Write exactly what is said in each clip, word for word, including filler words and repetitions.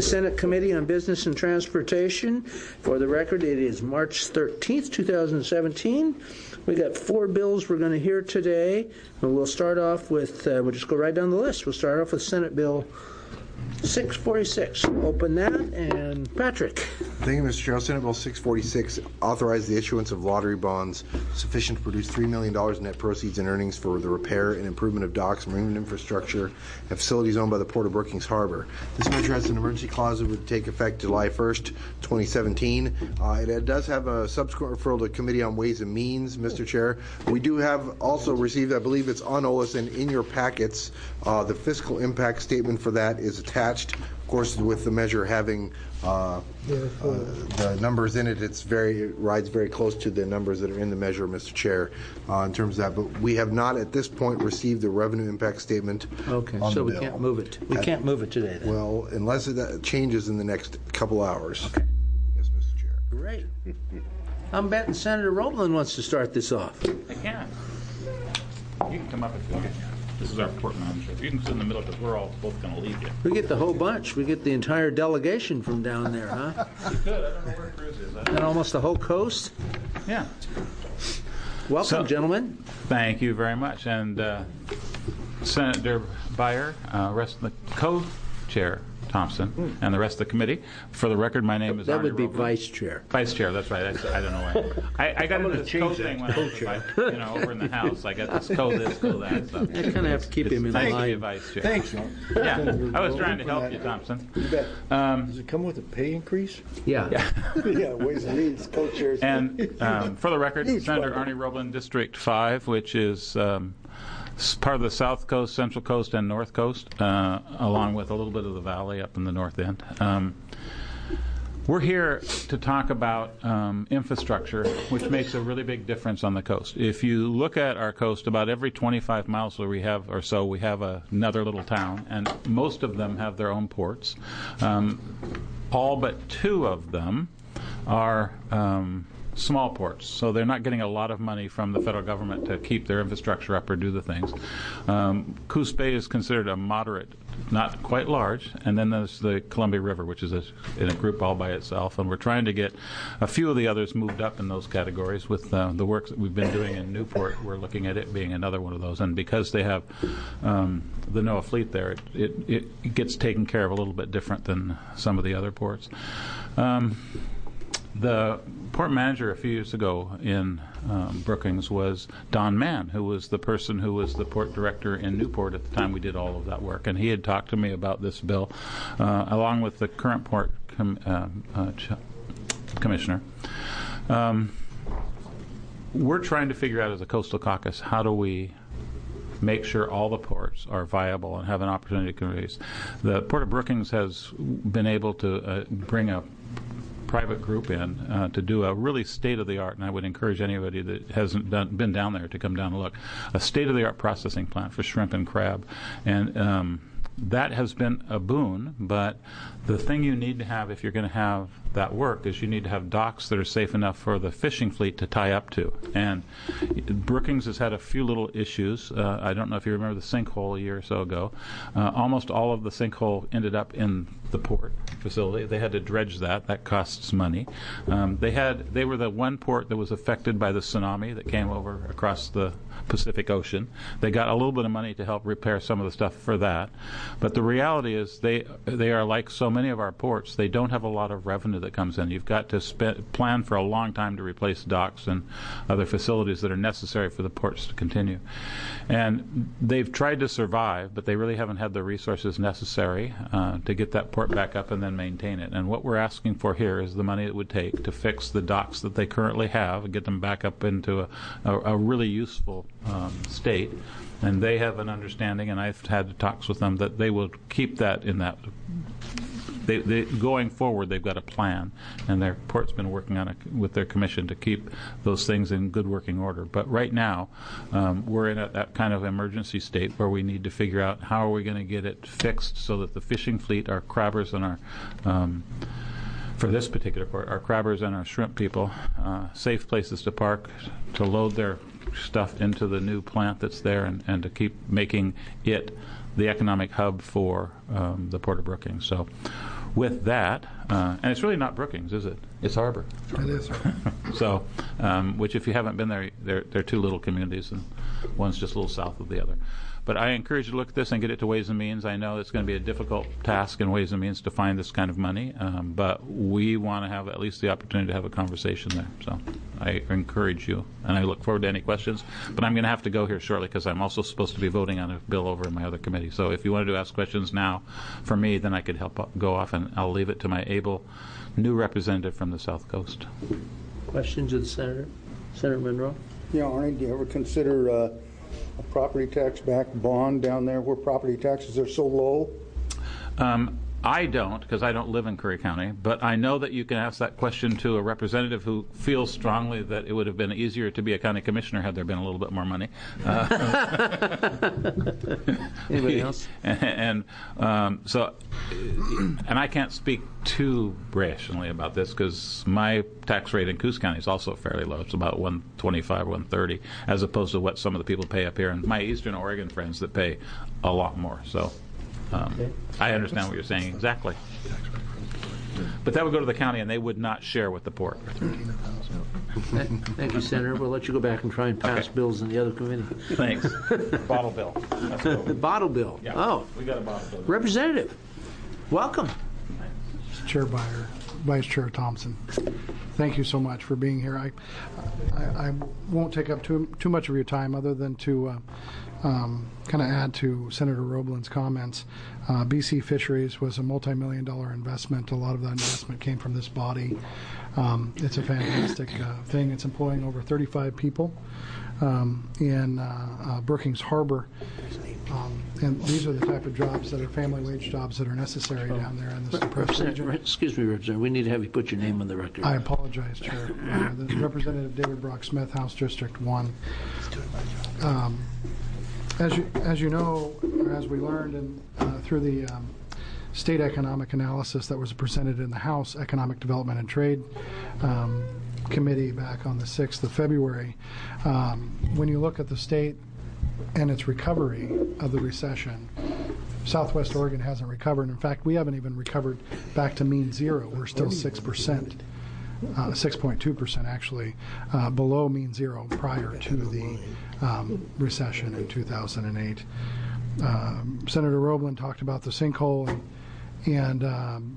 Senate Committee on Business and Transportation. For the record, it is March thirteenth, two thousand seventeen. We got four bills we're going to hear today. We'll start off with, uh, we'll just go right down the list. We'll start off with Senate Bill six forty-six. Open that, and Patrick. Thank you, Mister Chair. Senate Bill six forty-six authorized the issuance of lottery bonds sufficient to produce three million dollars in net proceeds and earnings for the repair and improvement of docks, marine infrastructure, and facilities owned by the Port of Brookings Harbor. This measure has an emergency clause that would take effect July first, twenty seventeen. Uh, it, it does have a subsequent referral to Committee on Ways and Means, Mister Chair. We do have also received, I believe it's on O S and in your packets, uh, the fiscal impact statement for that is attached. Of course, with the measure having uh, uh, the numbers in it, it's very it rides very close to the numbers that are in the measure, Mister Chair, uh, in terms of that. But we have not at this point received the revenue impact statement. Okay, on so the we bill. can't move it. We at, can't move it today, then. Well, unless it changes in the next couple hours. Okay. Yes, Mister Chair. Great. I'm betting Senator Roebland wants to start this off. I can. You can come up if you want. This is our port manager. You can sit in the middle because we're all both going to leave you. We get the whole bunch. We get the entire delegation from down there, huh? You could. I don't know where Cruz is. And almost the whole coast. Yeah. Welcome, So, gentlemen. Thank you very much. And uh, Senator Beyer, uh, rest of the co-chair Thompson, and the rest of the committee. For the record, my name is That Arnie would be Roebland. vice chair. Vice chair, that's right. I, I don't know why. I, I got into this co thing when I was, you know, over in the House. I got this co this, co that stuff. I kind of have to keep him in Nice to be a line. vice chair. Thanks, John. Yeah, I was trying to help you, Thompson. You bet. Um, Does it come with a pay increase? Yeah. Yeah, Ways and Means, co-chairs. And um, for the record, Huge Senator bummer. Arnie Roebland, District five, which is um, s- part of the South Coast, Central Coast, and North Coast, uh, along with a little bit of the valley up in the north end. Um, we're here to talk about um, infrastructure, which makes a really big difference on the coast. If you look at our coast, about every twenty-five miles where we have or so, we have a, another little town, and most of them have their own ports. Um, all but two of them are um, small ports, so they're not getting a lot of money from the federal government to keep their infrastructure up or do the things. Um, Coos Bay is considered a moderate, not quite large, and then there's the Columbia River, which is a, in a group all by itself, and we're trying to get a few of the others moved up in those categories with uh, the work that we've been doing in Newport. We're looking at it being another one of those, and because they have um, the NOAA fleet there, it, it, it gets taken care of a little bit different than some of the other ports. Um, The port manager a few years ago in um, Brookings was Don Mann, who was the person who was the port director in Newport at the time we did all of that work. And he had talked to me about this bill, uh, along with the current port com- uh, uh, ch- commissioner. Um, we're trying to figure out as a Coastal Caucus, how do we make sure all the ports are viable and have an opportunity to raise. The Port of Brookings has been able to uh, bring a private group in uh, to do a really state-of-the-art, and I would encourage anybody that hasn't done, been down there to come down and look, a state-of-the-art processing plant for shrimp and crab. And um, that has been a boon, but the thing you need to have if you're going to have that work is you need to have docks that are safe enough for the fishing fleet to tie up to. And Brookings has had a few little issues. Uh, I don't know if you remember the sinkhole a year or so ago. Uh, almost all of the sinkhole ended up in the port facility. They had to dredge that. That costs money. Um, they had they were the one port that was affected by the tsunami that came over across the Pacific Ocean. They got a little bit of money to help repair some of the stuff for that. But the reality is they they are like so many of our ports. They don't have a lot of revenue that comes in. You've got to spend, plan for a long time to replace docks and other facilities that are necessary for the ports to continue. And they've tried to survive, but they really haven't had the resources necessary uh, to get that port back up and then maintain it. And what we're asking for here is the money it would take to fix the docks that they currently have and get them back up into a, a, a really useful um, state. And they have an understanding, and I've had talks with them, that they will keep that in that. They, they, going forward, they've got a plan, and their port's been working on it with their commission to keep those things in good working order. But right now, um, we're in a, that kind of emergency state where we need to figure out how are we going to get it fixed so that the fishing fleet, our crabbers, and our um, for this particular port, our crabbers and our shrimp people, uh, safe places to park, to load their stuff into the new plant that's there, and, and to keep making it the economic hub for um, the Port of Brookings. So with that, uh, and it's really not Brookings, is it? It's Harbor. It is. So, um, which if you haven't been there, they're, they're two little communities, and one's just a little south of the other. But I encourage you to look at this and get it to Ways and Means. I know it's going to be a difficult task in Ways and Means to find this kind of money, um, but we want to have at least the opportunity to have a conversation there. So I encourage you, and I look forward to any questions. But I'm going to have to go here shortly because I'm also supposed to be voting on a bill over in my other committee. So if you wanted to ask questions now for me, then I could help go off, and I'll leave it to my able new representative from the South Coast. Questions of the Senator? Senator Monroe? Yeah, Arnie, do you ever consider uh, a property tax back bond down there where property taxes are so low? Um, I don't, because I don't live in Curry County, but I know that you can ask that question to a representative who feels strongly that it would have been easier to be a county commissioner had there been a little bit more money. Uh, Anybody else? And, and um, so, and I can't speak too rationally about this because my tax rate in Coos County is also fairly low. It's about one twenty-five, one thirty, as opposed to what some of the people pay up here, and my Eastern Oregon friends that pay a lot more. So. Um, Okay. I understand what you're saying exactly. But that would go to the county, and they would not share with the port. Thank you, Senator. We'll let you go back and try and pass Okay. bills in the other committee. Thanks. Bottle bill. Let's go. The bottle bill. Yeah. Oh, We got a bottle bill. Representative, welcome. Chair Byer, Vice Chair Thompson, thank you so much for being here. I, I, I won't take up too too much of your time, other than to uh, um, kind of add to Senator Roblin's comments. Uh, B C Fisheries was a multi-million dollar investment. A lot of that investment came from this body. Um, it's a fantastic uh, thing. It's employing over thirty-five people um, in uh, uh, Brookings Harbor. Um, and these are the type of jobs that are family wage jobs that are necessary down there in this depressed Representative, region. excuse me, Representative. We need to have you put your name on the record. I apologize, Chair. Uh, this is Representative David Brock Smith, House District one. Um, as you as you know, or as we learned in, uh, through the um, state economic analysis that was presented in the House Economic Development and Trade um, Committee back on the sixth of February, um, when you look at the state and its recovery of the recession, Southwest Oregon hasn't recovered. In fact, we haven't even recovered back to mean zero. We're still six percent, uh, six point two percent actually, uh, below mean zero prior to the um, recession in two thousand eight. Um, Senator Roblin talked about the sinkhole, and, and um,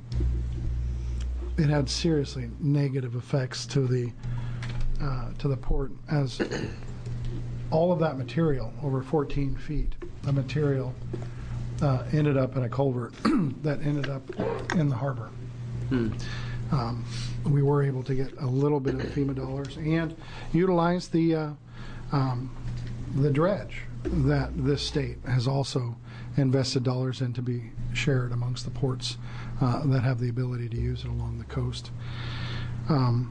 it had seriously negative effects to the uh, to the port, as all of that material, over fourteen feet of material, uh, ended up in a culvert that ended up in the harbor. Hmm. Um, we were able to get a little bit of FEMA dollars and utilize the uh, um, the dredge that this state has also invested dollars in to be shared amongst the ports uh, that have the ability to use it along the coast. Um,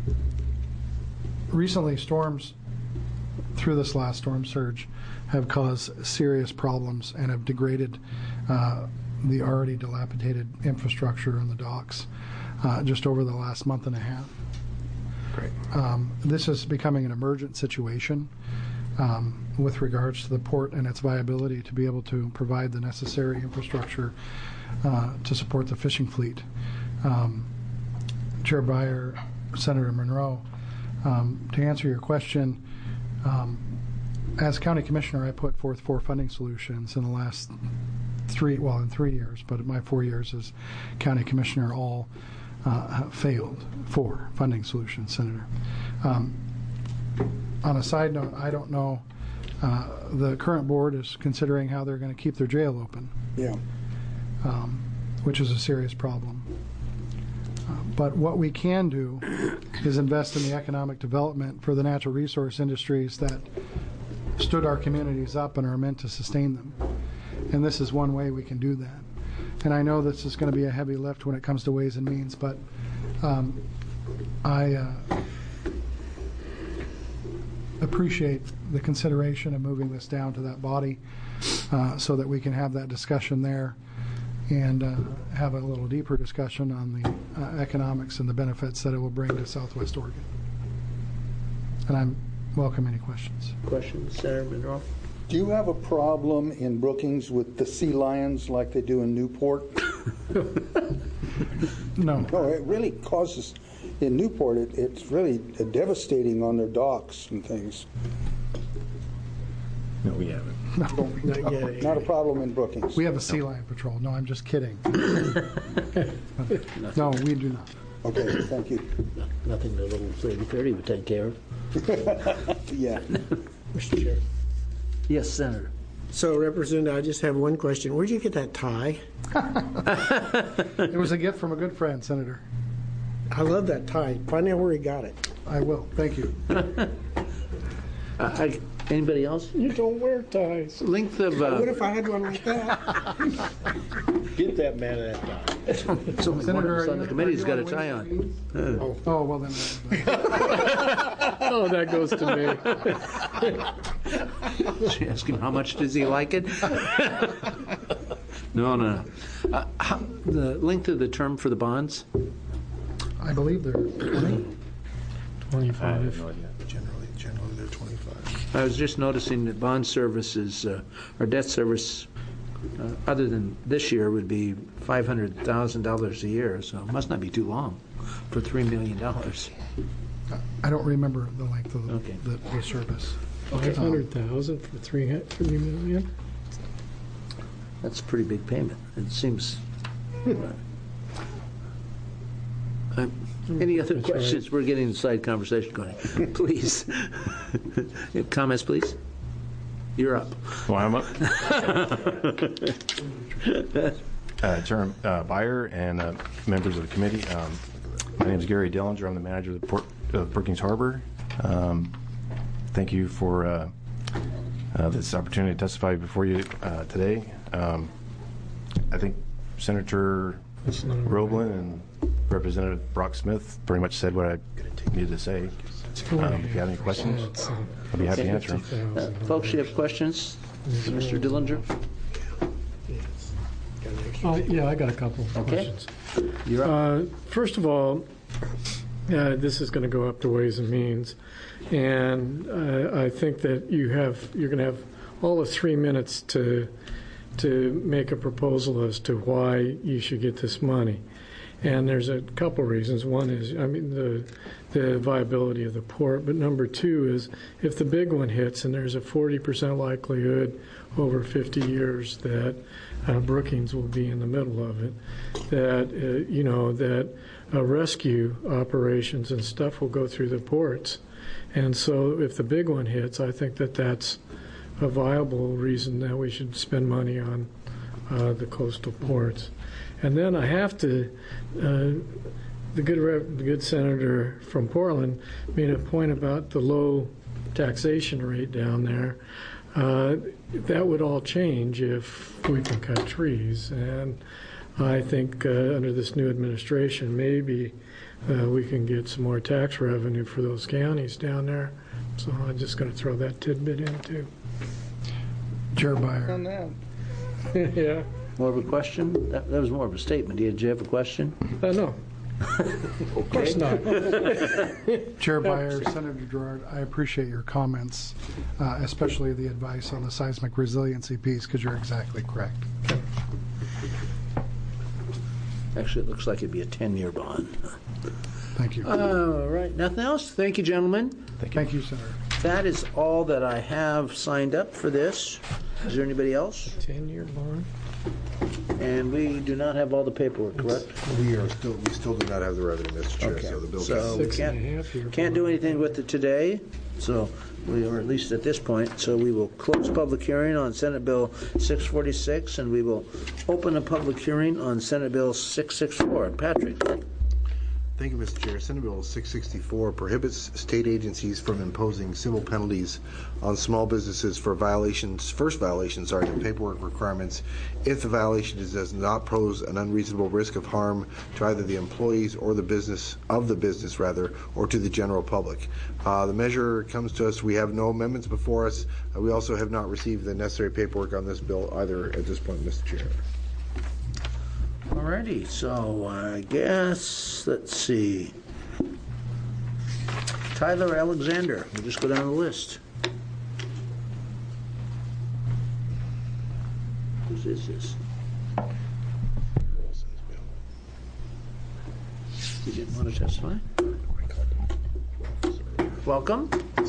recently, storms through this last storm surge have caused serious problems and have degraded uh, the already dilapidated infrastructure on the docks uh, just over the last month and a half. Great. Um, this is becoming an emergent situation um, with regards to the port and its viability to be able to provide the necessary infrastructure uh, to support the fishing fleet. Um, Chair Byer, Senator Monroe, um, to answer your question, Um, as county commissioner, I put forth four funding solutions in the last three, well, in three years, but in my four years as county commissioner, all uh, failed. Four funding solutions, Senator. Um, on a side note, I don't know, uh, the current board is considering how they're going to keep their jail open, Yeah. um, which is a serious problem. Uh, But what we can do is invest in the economic development for the natural resource industries that stood our communities up and are meant to sustain them. And this is one way we can do that. And I know this is going to be a heavy lift when it comes to Ways and Means, but um, I uh, appreciate the consideration of moving this down to that body uh, so that we can have that discussion there and uh, have a little deeper discussion on the uh, economics and the benefits that it will bring to Southwest Oregon. And I'm welcome any questions. Questions, Senator Monroe? Do you have a problem in Brookings with the sea lions like they do in Newport? No. No, it really causes, in Newport, it, it's really devastating on their docks and things. No, we haven't. Not yet. Not a problem in Brookings. We have a sea lion patrol. No, I'm just kidding. No, we do not. Okay, thank you. Nothing the little thirty thirty would take care of. Yeah. Mister Chair. Yes, Senator. So, Representative, I just have one question. Where'd you get that tie? It was a gift from a good friend, Senator. I love that tie. Find out where he got it. I will. Thank you. Uh, I, anybody else? You don't wear ties. Length of. Uh, What if I had one like that? Get that man that time. it's only one of Senator, us on the are committee's you got a on tie Ways on. and Means? Oh, well then. Oh, that goes to me. She asked him how much does he like it. no, no. Uh, how, the length of the term for the bonds? I believe they're twenty. twenty-five. Generally, generally they're twenty-five. I was just noticing that bond services, uh, or debt service, uh, other than this year, would be five hundred thousand dollars a year, so it must not be too long for three million dollars. I don't remember the length of the, Okay. the, the service. Five hundred thousand for three, three million? That's a pretty big payment. It seems. Uh, any other That's right. questions? We're getting the side conversation going. Please. Comments, please? You're up. Well, I'm up. uh, Chairman uh, Byer and uh, members of the committee. Um, my name is Gary Dillinger. I'm the manager of the Port of Brookings Harbor. Um, thank you for uh, uh, this opportunity to testify before you uh, today. Um, I think Senator Roblin and Representative Brock Smith pretty much said what I needed to say. Um, if you have any questions, I'll be happy to answer them. Uh, folks, you have questions? Mister Dillinger? Uh, Yeah, I got a couple of Okay. questions. You're up. Uh, First of all, uh, this is going to go up to Ways and Means, and uh, I think that you have, you're going to have all of three minutes to, to make a proposal as to why you should get this money. And there's a couple reasons. One is, I mean, the the viability of the port, but number two is if the big one hits and there's a forty percent likelihood over fifty years that uh, Brookings will be in the middle of it, that, uh, you know, that uh, rescue operations and stuff will go through the ports. And so if the big one hits, I think that that's a viable reason that we should spend money on uh, the coastal ports. And then I have to, uh, the good rep, the good senator from Portland made a point about the low taxation rate down there. Uh, that would all change if we can cut trees. And I think uh, under this new administration, maybe uh, we can get some more tax revenue for those counties down there. So I'm just going to throw that tidbit in too. Chair Byer. On that. Yeah, More of a question? That, that was more of a statement. Did you have a question? I know. Of course not. Chair Byer, Senator Gerard, I appreciate your comments, uh, especially the advice on the seismic resiliency piece, because you're exactly correct. Actually, it looks like it'd be a ten-year bond. Thank you. All right. Nothing else? Thank you, gentlemen. Thank you, Senator. That is all that I have signed up for this. Is there anybody else? ten-year bond. And we do not have all the paperwork, correct? We are still, we still do not have the revenue, Mister Chair, Okay. so the bill So passes. we Six can't, and a half year can't do anything with it today, so we, or at least at this point, so we will close public hearing on Senate Bill six forty-six, and we will open a public hearing on Senate Bill six sixty-four. Patrick? Thank you, Mister Chair. Senate Bill six sixty-four prohibits state agencies from imposing civil penalties on small businesses for violations, first violations, sorry, of paperwork requirements if the violation is, does not pose an unreasonable risk of harm to either the employees or the business, of the business rather, or to the general public. Uh, the measure comes to us, we have no amendments before us. Uh, we also have not received the necessary paperwork on this bill either at this point, Mister Chair. Alrighty, so I guess, let's see. Tyler Alexander, we'll just go down the list. Whose is this? You didn't want to testify? Welcome.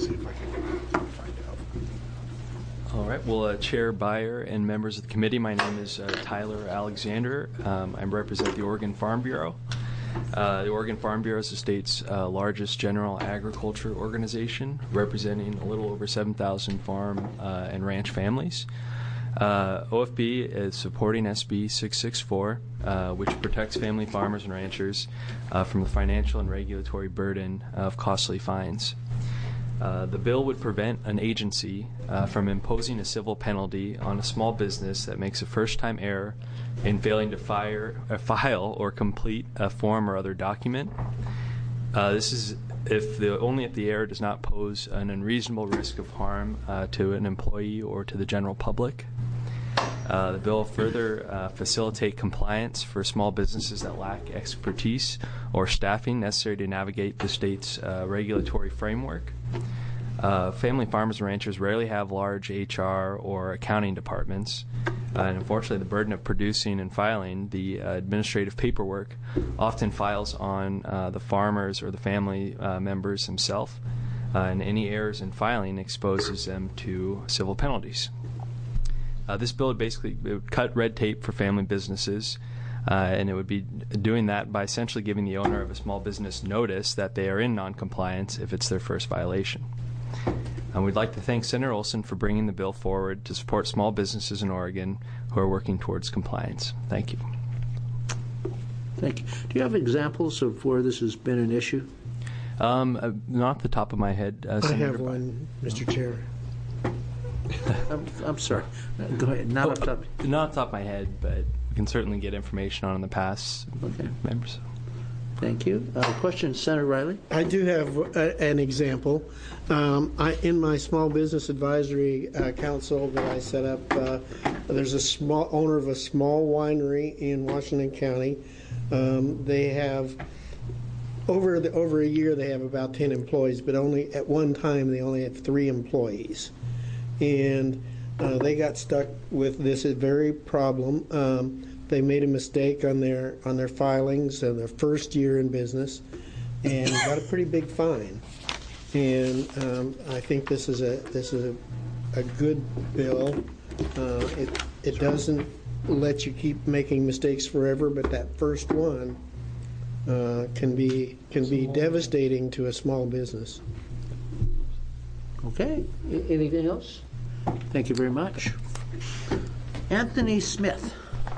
All right. Well, uh, Chair Beyer and members of the committee, my name is uh, Tyler Alexander. Um, I represent the Oregon Farm Bureau. Uh, the Oregon Farm Bureau is the state's uh, largest general agriculture organization, representing a little over seven thousand farm uh, and ranch families. Uh, O F B is supporting S B six sixty-four, uh, which protects family farmers and ranchers uh, from the financial and regulatory burden of costly fines. Uh, the bill would prevent an agency uh, from imposing a civil penalty on a small business that makes a first-time error in failing to fire, uh, file or complete a form or other document. Uh, this is if the only if the error does not pose an unreasonable risk of harm uh, to an employee or to the general public. Uh, the bill will further uh, facilitate compliance for small businesses that lack expertise or staffing necessary to navigate the state's uh, regulatory framework. Uh, family farmers and ranchers rarely have large H R or accounting departments, uh, and unfortunately the burden of producing and filing the uh, administrative paperwork often files on uh, the farmers or the family uh, members themselves, uh, and any errors in filing exposes them to civil penalties. Uh, this bill would basically it would cut red tape for family businesses, uh, and it would be doing that by essentially giving the owner of a small business notice that they are in noncompliance if it's their first violation. And we'd like to thank Senator Olson for bringing the bill forward to support small businesses in Oregon who are working towards compliance. Thank you. Thank you. Do you have examples of where this has been an issue? Um, uh, not off the top of my head. Uh, I Senator have one, Mister Chair. I'm, I'm sorry. Go ahead. Not off the top. Not off the top of my head, but we can certainly get information on in the past. Okay. Members. Thank you. Uh, question, Senator Riley. I do have a, an example. Um, I, in my small business advisory uh, council that I set up, uh, there's a small owner of a small winery in Washington County. Um, they have over the, over a year they have about ten employees, but only at one time they only had three employees, and uh, they got stuck with this very problem. Um, They made a mistake on their on their filings on their first year in business, and got a pretty big fine. And um, I think this is a this is a, a good bill. Uh, it it doesn't let you keep making mistakes forever, but that first one uh, can be can be devastating to a small business. Okay. I- anything else? Thank you very much. Anthony Smith.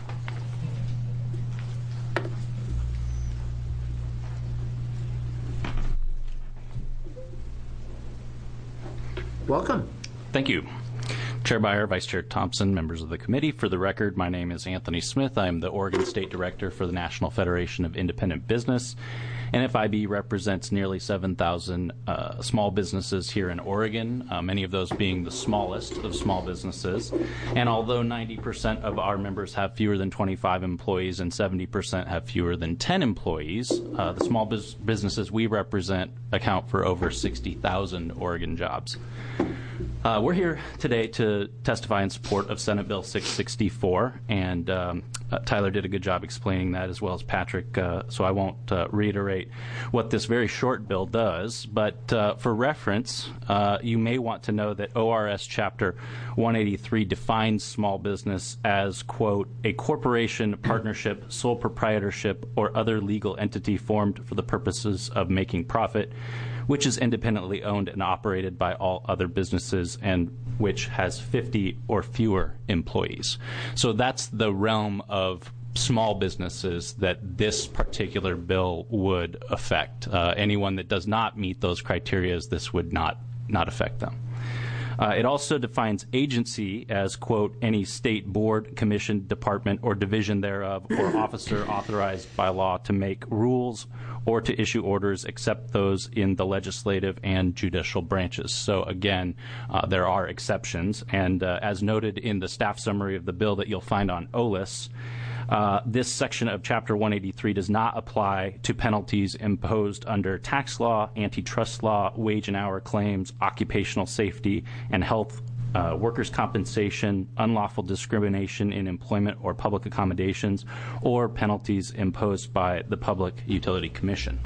Welcome. Thank you. Chair Beyer, Vice Chair Thompson, members of the committee. For the record, my name is Anthony Smith. I am the Oregon State Director for the National Federation of Independent Business. N F I B represents nearly seven thousand uh, small businesses here in Oregon, uh, many of those being the smallest of small businesses. And although ninety percent of our members have fewer than twenty-five employees and seventy percent have fewer than ten employees, uh, the small bus- businesses we represent account for over sixty thousand Oregon jobs. Uh, we're here today to testify in support of Senate Bill six sixty-four, and um, uh, Tyler did a good job explaining that, as well as Patrick, uh, so I won't uh, reiterate what this very short bill does. But uh, for reference, uh, you may want to know that O R S Chapter one eighty-three defines small business as, quote, a corporation, partnership, sole proprietorship, or other legal entity formed for the purposes of making profit, which is independently owned and operated by all other businesses and which has fifty or fewer employees. So that's the realm of small businesses that this particular bill would affect. Uh, anyone that does not meet those criteria, this would not, not affect them. Uh, it also defines agency as, quote, any state board, commission, department, or division thereof, or officer authorized by law to make rules or to issue orders except those in the legislative and judicial branches. So, again, uh, there are exceptions. And uh, as noted in the staff summary of the bill that you'll find on O L I S, Uh, this section of Chapter one eighty-three does not apply to penalties imposed under tax law, antitrust law, wage and hour claims, occupational safety, and health uh, workers' compensation, unlawful discrimination in employment or public accommodations, or penalties imposed by the Public Utility Commission.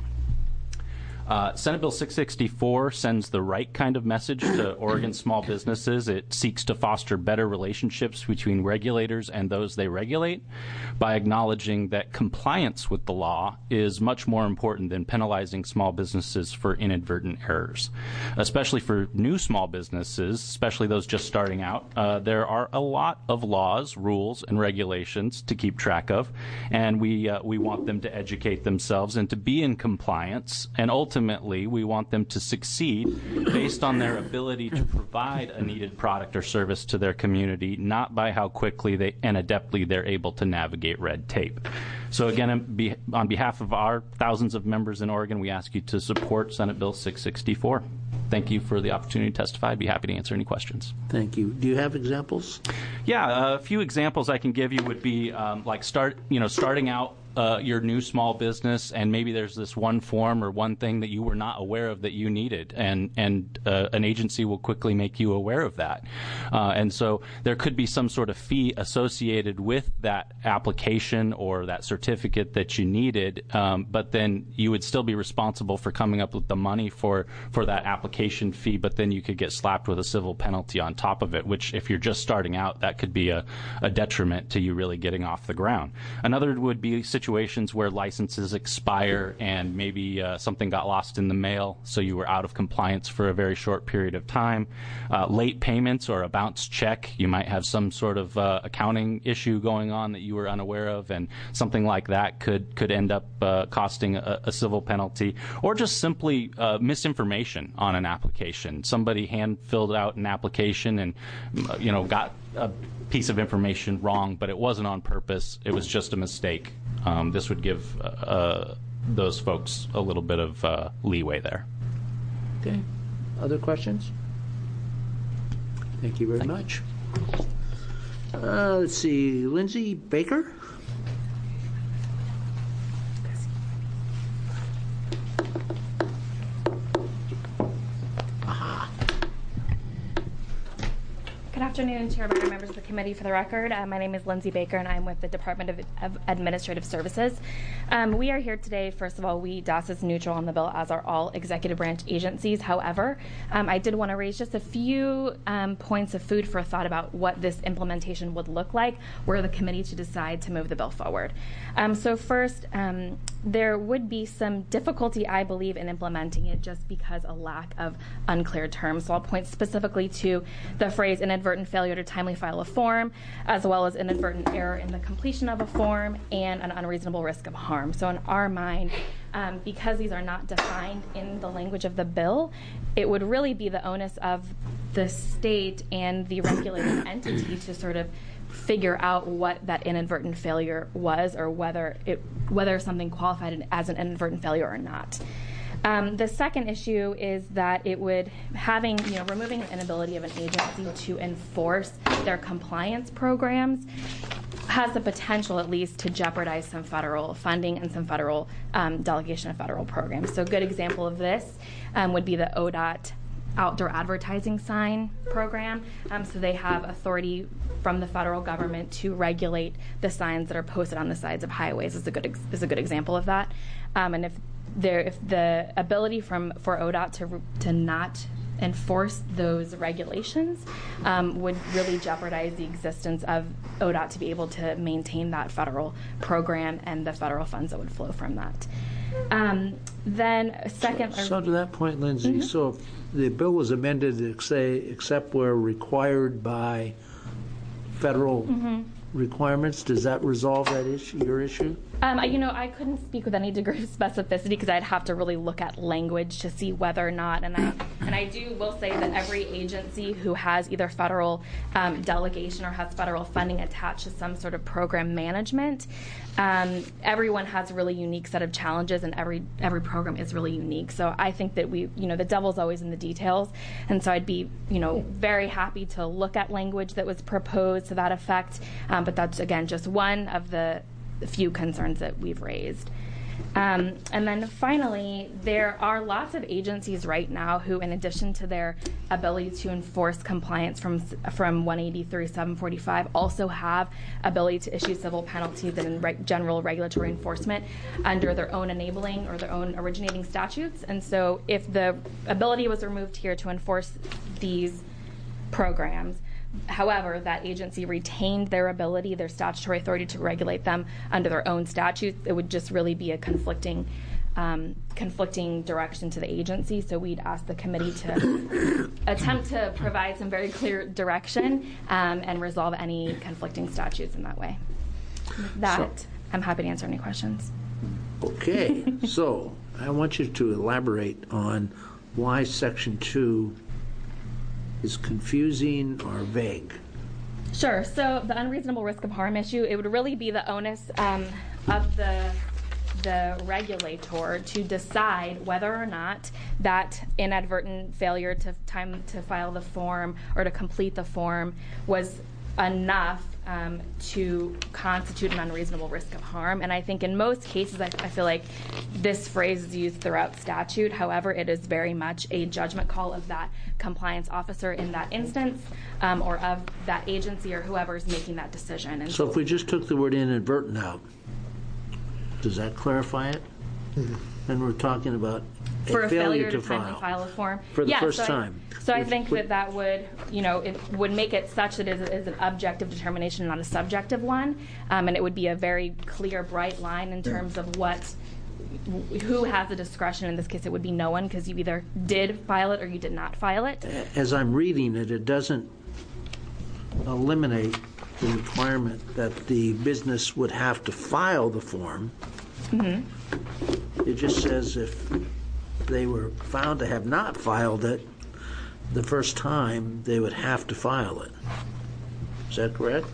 Uh, Senate Bill six sixty-four sends the right kind of message to Oregon small businesses. It seeks to foster better relationships between regulators and those they regulate by acknowledging that compliance with the law is much more important than penalizing small businesses for inadvertent errors. Especially for new small businesses, especially those just starting out, uh, there are a lot of laws, rules, and regulations to keep track of, and we, uh, we want them to educate themselves and to be in compliance, and ultimately Ultimately, we want them to succeed based on their ability to provide a needed product or service to their community, not by how quickly they and adeptly they're able to navigate red tape. So again, on behalf of our thousands of members in Oregon, we ask you to support Senate Bill six sixty-four. Thank you for the opportunity to testify. I'd be happy to answer any questions. Thank you. Do you have examples? Yeah, a few examples I can give you would be um, like start, you know, starting out Uh, your new small business, and maybe there's this one form or one thing that you were not aware of that you needed, and and uh, an agency will quickly make you aware of that. Uh, and so there could be some sort of fee associated with that application or that certificate that you needed, um, but then you would still be responsible for coming up with the money for, for that application fee, but then you could get slapped with a civil penalty on top of it, which if you're just starting out, that could be a, a detriment to you really getting off the ground. Another would be situations where licenses expire and maybe uh, something got lost in the mail, so you were out of compliance for a very short period of time. Uh, late payments or a bounced check, you might have some sort of uh, accounting issue going on that you were unaware of, and something like that could, could end up uh, costing a, a civil penalty. Or just simply uh, misinformation on an application. Somebody hand-filled out an application and uh, you know got a piece of information wrong, but it wasn't on purpose. It was just a mistake. Um, this would give uh, uh, those folks a little bit of uh, leeway there. Okay. Other questions? Thank you very Thank much. Uh, let's see. Lindsay Baker? Good afternoon, Chair Bauer, members of the committee. For the record, uh, my name is Lindsay Baker, and I'm with the Department of, of Administrative Services. Um, we are here today. First of all, we, D A S, is neutral on the bill, as are all executive branch agencies. However, um, I did want to raise just a few um, points of food for thought about what this implementation would look like were the committee to decide to move the bill forward. Um, so first, um, there would be some difficulty, I believe, in implementing it just because a lack of unclear terms. So I'll point specifically to the phrase inadvertent failure to timely file a form, as well as inadvertent error in the completion of a form and an unreasonable risk of harm. So in our mind, um, because these are not defined in the language of the bill, it would really be the onus of the state and the regulating entity to sort of figure out what that inadvertent failure was, or whether it whether something qualified as an inadvertent failure or not. Um, the second issue is that it would having you know removing the inability of an agency to enforce their compliance programs has the potential, at least, to jeopardize some federal funding and some federal um, delegation of federal programs. So a good example of this um, would be the O D O T outdoor advertising sign program. Um, so they have authority from the federal government to regulate the signs that are posted on the sides of highways. Is a good ex- is a good example of that. Um, and if there, if the ability from for O D O T to to not enforce those regulations um, would really jeopardize the existence of O D O T to be able to maintain that federal program and the federal funds that would flow from that. Um, then second. So, so to that point, Lindsay, mm-hmm. so if the bill was amended to say except where required by federal mm-hmm. requirements, does that resolve that issue, your issue? Um, you know, I couldn't speak with any degree of specificity because I'd have to really look at language to see whether or not, and I and I do will say that every agency who has either federal um, delegation or has federal funding attached to some sort of program management, um, everyone has a really unique set of challenges, and every every program is really unique. So I think that we, you know, the devil's always in the details, and so I'd be, you know, very happy to look at language that was proposed to that effect. Um, but that's again just one of the few concerns that we've raised. Um, and then finally, there are lots of agencies right now who, in addition to their ability to enforce compliance from from one eighty-three seven forty-five, also have ability to issue civil penalties and reg- general regulatory enforcement under their own enabling or their own originating statutes. And so if the ability was removed here to enforce these programs, however, that agency retained their ability, their statutory authority to regulate them under their own statutes, it would just really be a conflicting um, conflicting direction to the agency. So we'd ask the committee to attempt to provide some very clear direction um, and resolve any conflicting statutes in that way. With that, so, I'm happy to answer any questions. Okay, so I want you to elaborate on why Section two is confusing or vague. Sure. So the unreasonable risk of harm issue, it would really be the onus um, of the the regulator to decide whether or not that inadvertent failure to time to file the form or to complete the form was enough um, to constitute an unreasonable risk of harm. And I think in most cases, I, I feel like this phrase is used throughout statute. However, it is very much a judgment call of that compliance officer in that instance um, or of that agency or whoever is making that decision. And so if we just took the word inadvertent out, does that clarify it? Mm-hmm. And we're talking about a for a failure, failure to, to file. file a form For the yeah, first so time. I, so I think would, that that would, you know, it would make it such that it is, is an objective determination, not a subjective one, um, and it would be a very clear, bright line in terms of what, who has the discretion. In this case, it would be no one, because you either did file it or you did not file it. As I'm reading it, it doesn't eliminate the requirement that the business would have to file the form. Mm-hmm. It just says if they were found to have not filed it the first time, they would have to file it. Is that correct?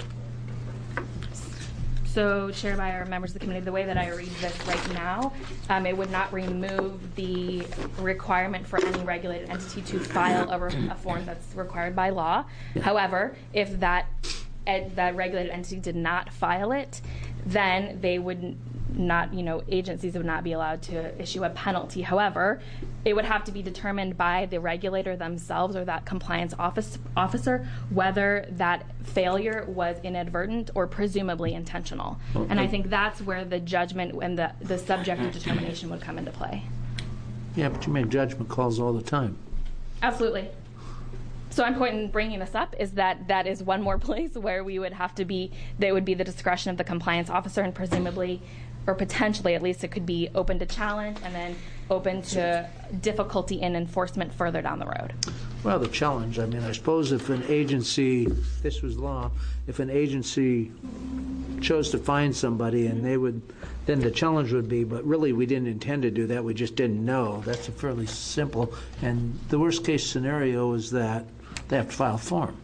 So, Chair Byer, members of the committee, the way that I read this right now, um, it would not remove the requirement for any regulated entity to file a, re- a form that's required by law. Yeah. However, if that ed- that regulated entity did not file it, then they would not, you know, agencies would not be allowed to issue a penalty. However, it would have to be determined by the regulator themselves or that compliance office officer whether that failure was inadvertent or presumably intentional. Okay. And I think that's where the judgment and the, the subjective determination would come into play. Yeah, but you make judgment calls all the time. Absolutely. So my point in bringing this up is that that is one more place where we would have to be, they would be the discretion of the compliance officer, and presumably, or potentially at least, it could be open to challenge and then open to difficulty in enforcement further down the road. Well, the challenge, I mean, I suppose if an agency, this was law, if an agency chose to find somebody and they would, then the challenge would be, but really we didn't intend to do that, we just didn't know. That's a fairly simple, and the worst case scenario is that they have to file a form.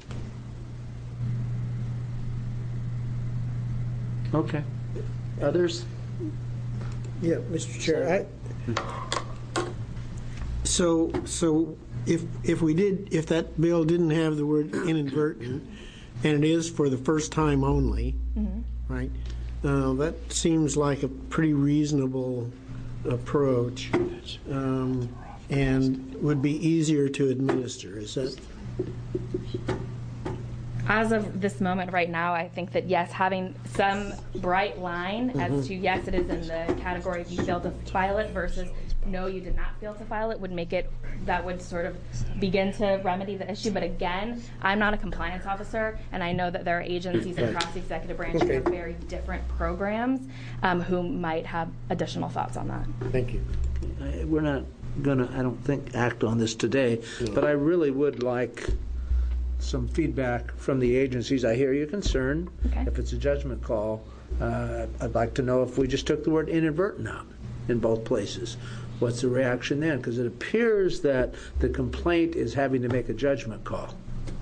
Okay. Others? Yeah, Mister Chair. I, so, so if if we did, if that bill didn't have the word inadvertent, and it is for the first time only, mm-hmm. right? Uh, that seems like a pretty reasonable approach, um, and would be easier to administer. Is that? As of this moment right now, I think that, yes, having some bright line mm-hmm. as to, yes, it is in the category if you failed to file it versus no, you did not fail to file it would make it, that would sort of begin to remedy the issue. But again, I'm not a compliance officer, and I know that there are agencies across the executive branch okay. who have very different programs um, who might have additional thoughts on that. Thank you. We're not going to, I don't think, act on this today, no. but I really would like some feedback from the agencies. I hear your concern. Okay. If it's a judgment call, uh, I'd like to know if we just took the word inadvertent out in both places. What's the reaction then? Because it appears that the complaint is having to make a judgment call.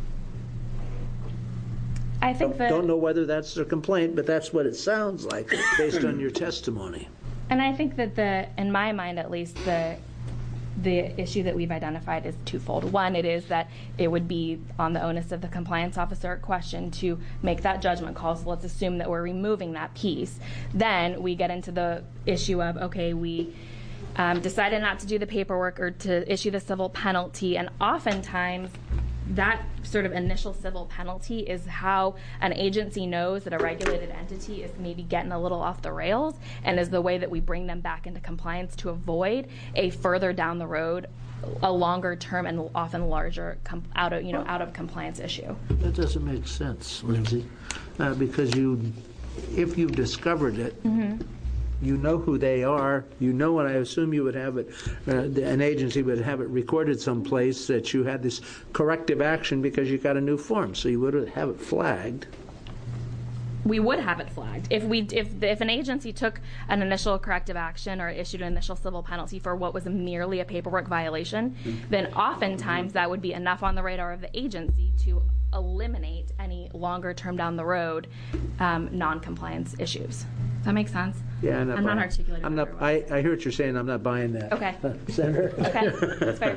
I think don't, that... Don't know whether that's a complaint, but that's what it sounds like based on your testimony. And I think that the, in my mind at least, the the issue that we've identified is twofold. One, it is that it would be on the onus of the compliance officer at question to make that judgment call, so let's assume that we're removing that piece. Then we get into the issue of, okay, we um, decided not to do the paperwork or to issue the civil penalty, and oftentimes that sort of initial civil penalty is how an agency knows that a regulated entity is maybe getting a little off the rails, and is the way that we bring them back into compliance to avoid a further down the road, a longer term and often larger com- out of you know out of compliance issue. That doesn't make sense, Lindsay, uh, because you, if you've discovered it. Mm-hmm. You know who they are. You know, and I assume you would have it, uh, an agency would have it recorded someplace that you had this corrective action because you got a new form. So you would have it flagged. We would have it flagged if we if if an agency took an initial corrective action or issued an initial civil penalty for what was merely a paperwork violation. Mm-hmm. Then oftentimes that would be enough on the radar of the agency to eliminate any longer term down the road um, non-compliance issues. Does that make sense? Yeah, I'm not, I'm not buying, articulating. I'm not. I, I hear what you're saying. I'm not buying that. Okay, Senator. Okay, that's fair.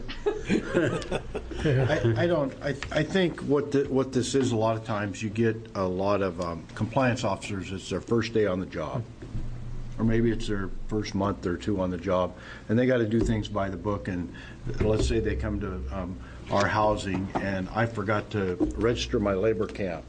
I, I don't. I, I think what the, what this is, a lot of times you get a lot of um, compliance officers. It's their first day on the job, or maybe it's their first month or two on the job, and they got to do things by the book. And let's say they come to um, our housing, and I forgot to register my labor camp,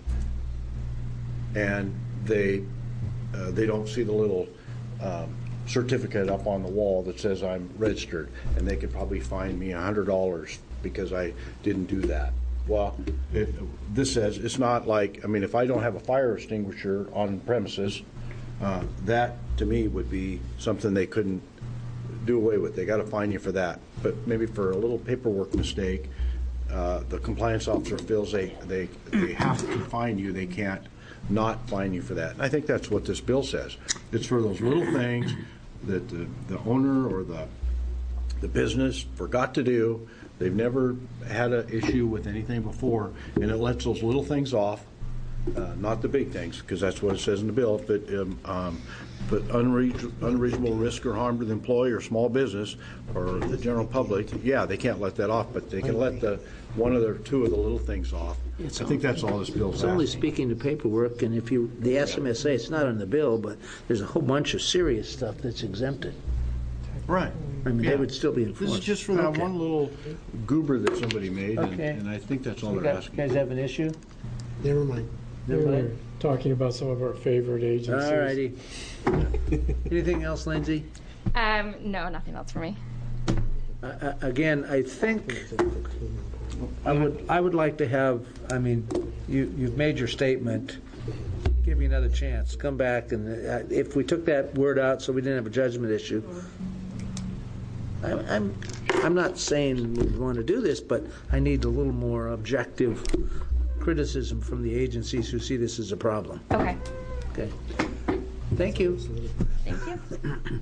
and they. Uh, they don't see the little um, certificate up on the wall that says I'm registered, and they could probably fine me one hundred dollars because I didn't do that. Well, it, this says it's not like, I mean, if I don't have a fire extinguisher on premises, uh, that to me would be something they couldn't do away with. They got to fine you for that. But maybe for a little paperwork mistake, uh, the compliance officer feels they, they, they have to fine you. They can't not fine you for that. And I think that's what this bill says. It's for those little things that the, the owner or the the business forgot to do. They've never had an issue with anything before, and it lets those little things off, uh, not the big things, because that's what it says in the bill. But um, um, but unre- unreasonable risk or harm to the employee or small business or the general public, yeah, they can't let that off, but they can let the one of the two of the little things off. It's I think that's all this bill's It's only asking. speaking to paperwork, and if you, the S M S A, it's not on the bill, but there's a whole bunch of serious stuff that's exempted. Right. I mean, Yeah. they would still be enforced. This is just for that Okay. one little goober that somebody made, and, Okay. and I think that's all You they're guys, asking. guys have an issue? Never mind. We were talking about some of our favorite agencies. All righty. Anything else, Lindsay? Um, no, nothing else for me. Uh, uh, again, I think I would I would like to have. I mean, you you've made your statement. Give you another chance. Come back, and uh, if we took that word out, so we didn't have a judgment issue. I'm I'm I'm not saying we want to do this, but I need a little more objective criticism from the agencies who see this as a problem. Okay. Okay. Thank you. Thank you.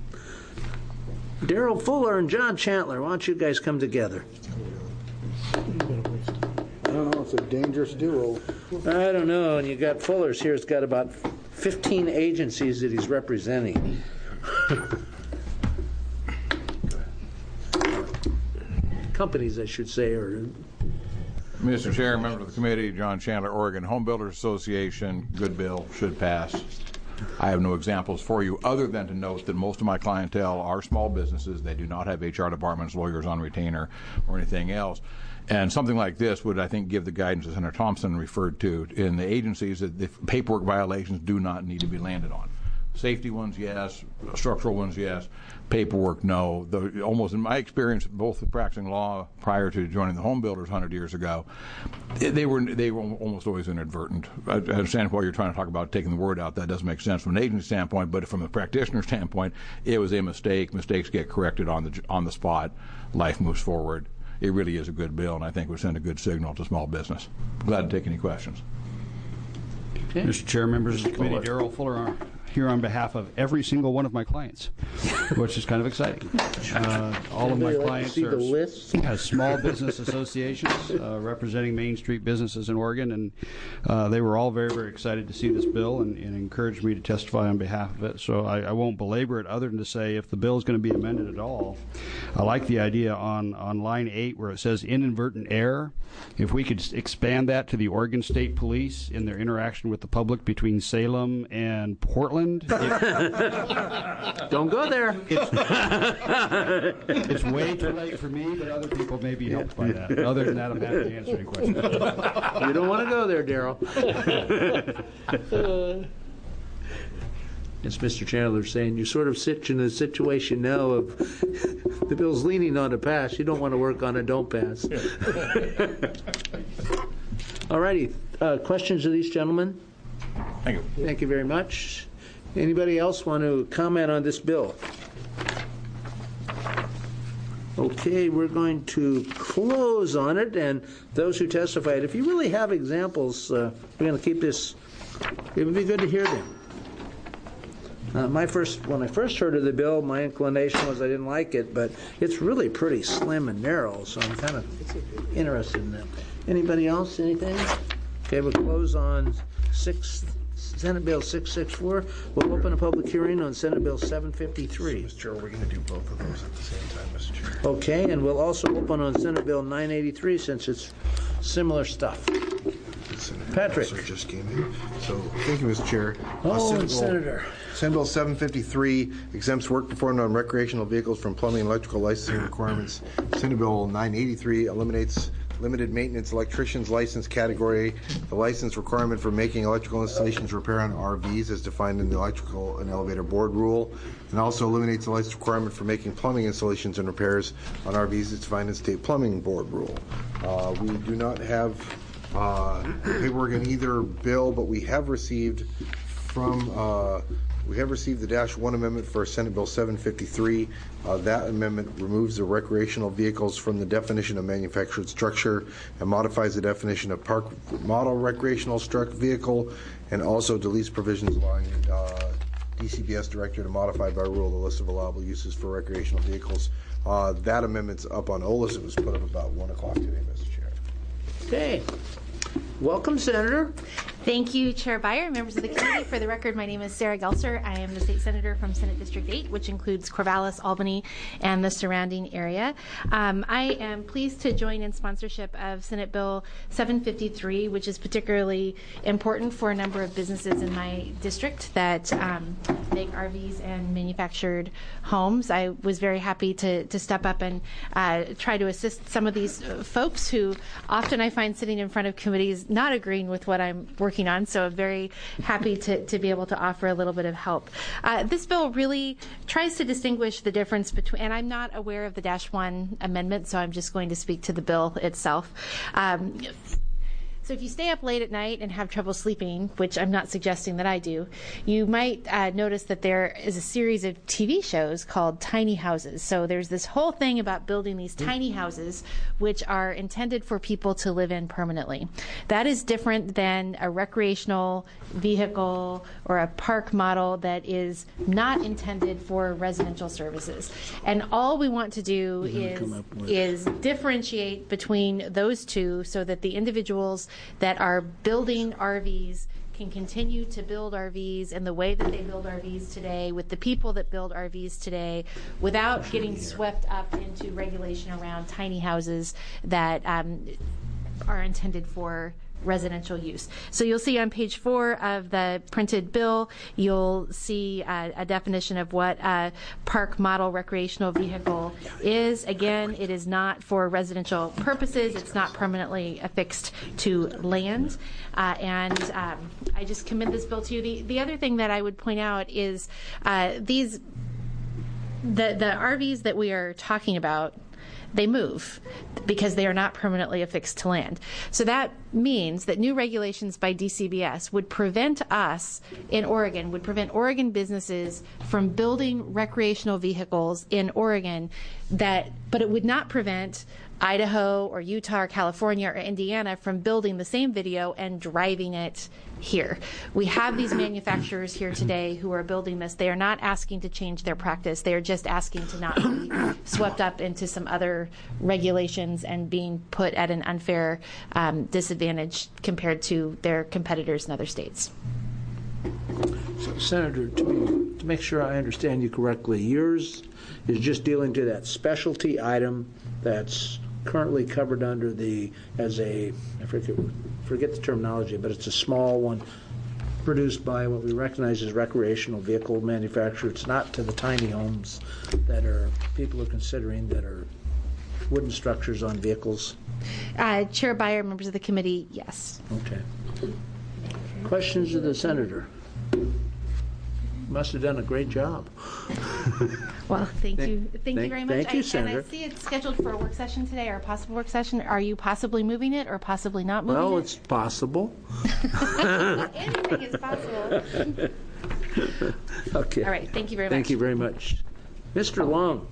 Daryl Fuller and John Chandler, why don't you guys come together? I don't know, it's a dangerous duo. I don't know, and you got Fuller's here. It's got about fifteen agencies that he's representing. Companies, I should say, or Mister Chair, members of the committee, John Chandler, Oregon Home Builders Association. Good bill, should pass. I have no examples for you other than to note that most of my clientele are small businesses. They do not have H R departments, lawyers on retainer, or anything else. And something like this would, I think, give the guidance that Senator Thompson referred to in the agencies that the paperwork violations do not need to be landed on. Safety ones, yes. Structural ones, yes. Paperwork, no. The, almost in my experience, both practicing law prior to joining the home builders one hundred years ago, they were they were almost always inadvertent. I understand why you're trying to talk about taking the word out. That doesn't make sense from an agency standpoint, but from a practitioner standpoint, it was a mistake. Mistakes get corrected on the on the spot. Life moves forward. It really is a good bill, and I think would send a good signal to small business. Glad to take any questions. Okay. Mister Chair, members of the committee, Daryl Fuller, here on behalf of every single one of my clients, which is kind of exciting. Uh, all of my Anybody like to clients see are the list? has small business associations uh, representing Main Street businesses in Oregon, and uh, they were all very, very excited to see this bill and, and encouraged me to testify on behalf of it. So I, I won't belabor it other than to say if the bill is going to be amended at all, I like the idea on, on line eight where it says inadvertent error. If we could expand that to the Oregon State Police in their interaction with the public between Salem and Portland. It, Don't go there. It's, it's way too late for me, but other people may be helped by that. Other than that, I'm happy to answer any questions. You don't want to go there, Daryl. As Mister Chandler saying, you sort of sit in a situation now of the bill's leaning on a pass. You don't want to work on a don't pass. All righty. Uh, questions of these gentlemen? Thank you. Thank you very much. Anybody else want to comment on this bill? Okay, we're going to close on it, and those who testified, if you really have examples, uh, we're going to keep this, it would be good to hear them. Uh, my first, when I first heard of the bill, my inclination was I didn't like it, but it's really pretty slim and narrow, so I'm kind of interested in that. Anybody else? Anything? Okay, we'll close on six, Senate Bill six sixty-four. We'll open a public hearing on Senate Bill seven fifty-three. Mister Chair, we're going to do both of those at the same time, Mister Chair. Okay, and we'll also open on Senate Bill nine eighty-three since it's similar stuff. Patrick. Senator just came in. So, thank you, Mister Chair. Oh, uh, and Senator. Senate Bill seven fifty-three exempts work performed on recreational vehicles from plumbing and electrical licensing requirements. Senate Bill nine eighty-three eliminates limited maintenance electrician's license category, the license requirement for making electrical installations repair on R Vs as defined in the Electrical and Elevator Board rule, and also eliminates the license requirement for making plumbing installations and repairs on R Vs as defined in State Plumbing Board rule. Uh, we do not have uh, paperwork in either bill, but we have received from uh, we have received the Dash one amendment for Senate Bill seven fifty-three. Uh, that amendment removes the recreational vehicles from the definition of manufactured structure and modifies the definition of park model recreational struck vehicle, and also deletes provisions allowing uh, D C B S director to modify by rule the list of allowable uses for recreational vehicles. Uh, that amendment's up on O L I S. It was put up about one o'clock today, Mister Chair. Okay. Welcome, Senator. Thank you, Chair Byer, members of the committee. For the record, my name is Sarah Gelser. I am the state senator from Senate District eight, which includes Corvallis, Albany, and the surrounding area. Um, I am pleased to join in sponsorship of Senate Bill seven fifty-three, which is particularly important for a number of businesses in my district that um, make R Vs and manufactured homes. I was very happy to, to step up and uh, try to assist some of these uh, folks who often I find sitting in front of committees not agreeing with what I'm working on, so I'm very happy to, to be able to offer a little bit of help. Uh, this bill really tries to distinguish the difference between, and I'm not aware of the Dash one amendment, so I'm just going to speak to the bill itself. Um, So if you stay up late at night and have trouble sleeping, which I'm not suggesting that I do, you might uh, notice that there is a series of T V shows called tiny houses. So there's this whole thing about building these tiny houses which are intended for people to live in permanently. That is different than a recreational vehicle or a park model that is not intended for residential services. And all we want to do is, is differentiate between those two so that the individuals that are building R Vs can continue to build R Vs in the way that they build R Vs today with the people that build R Vs today without getting swept up into regulation around tiny houses that um, are intended for residential use. So you'll see on page four of the printed bill, you'll see uh, a definition of what a park model recreational vehicle is. Again, it is not for residential purposes. It's not permanently affixed to land. Uh, and um, I just commend this bill to you. The, the other thing that I would point out is uh, these, the, the R Vs that we are talking about, they move because they are not permanently affixed to land. So that means that new regulations by D C B S would prevent us in Oregon, would prevent Oregon businesses from building recreational vehicles in Oregon, that, but it would not prevent Idaho or Utah or California or Indiana from building the same video and driving it here. We have these manufacturers here today who are building this. They are not asking to change their practice. They are just asking to not be swept up into some other regulations and being put at an unfair um, disadvantage compared to their competitors in other states. So, Senator, to, be, to make sure I understand you correctly, yours is just dealing to that specialty item that's currently covered under the, as a, I forget, forget the terminology, but it's a small one produced by what we recognize as recreational vehicle manufacturers. It's not to the tiny homes that are people are considering that are wooden structures on vehicles. Uh, Chair Beyer, members of the committee, yes. Okay. Questions of the senator? Must have done a great job. Well, thank you. Thank, thank you very much. Thank you, I, Senator. And I see it's scheduled for a work session today, or a possible work session. Are you possibly moving it or possibly not moving well, it? Well, it's possible. Anything is possible. Okay. All right. Thank you very much. Thank you very much. Mister Long.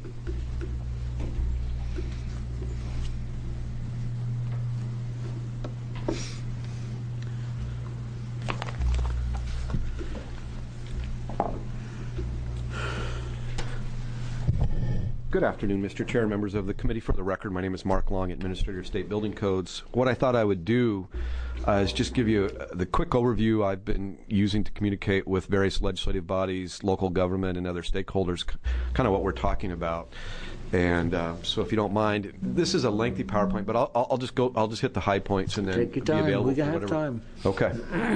Good afternoon, Mister Chair and members of the committee. For the record, my name is Mark Long, Administrator of State Building Codes. What I thought I would do uh, is just give you uh, the quick overview I've been using to communicate with various legislative bodies, local government, and other stakeholders, kind of what we're talking about. And uh, so, if you don't mind, this is a lengthy PowerPoint, but I'll, I'll just go. I'll just hit the high points and then take your be time. available We for got whatever. time. Okay.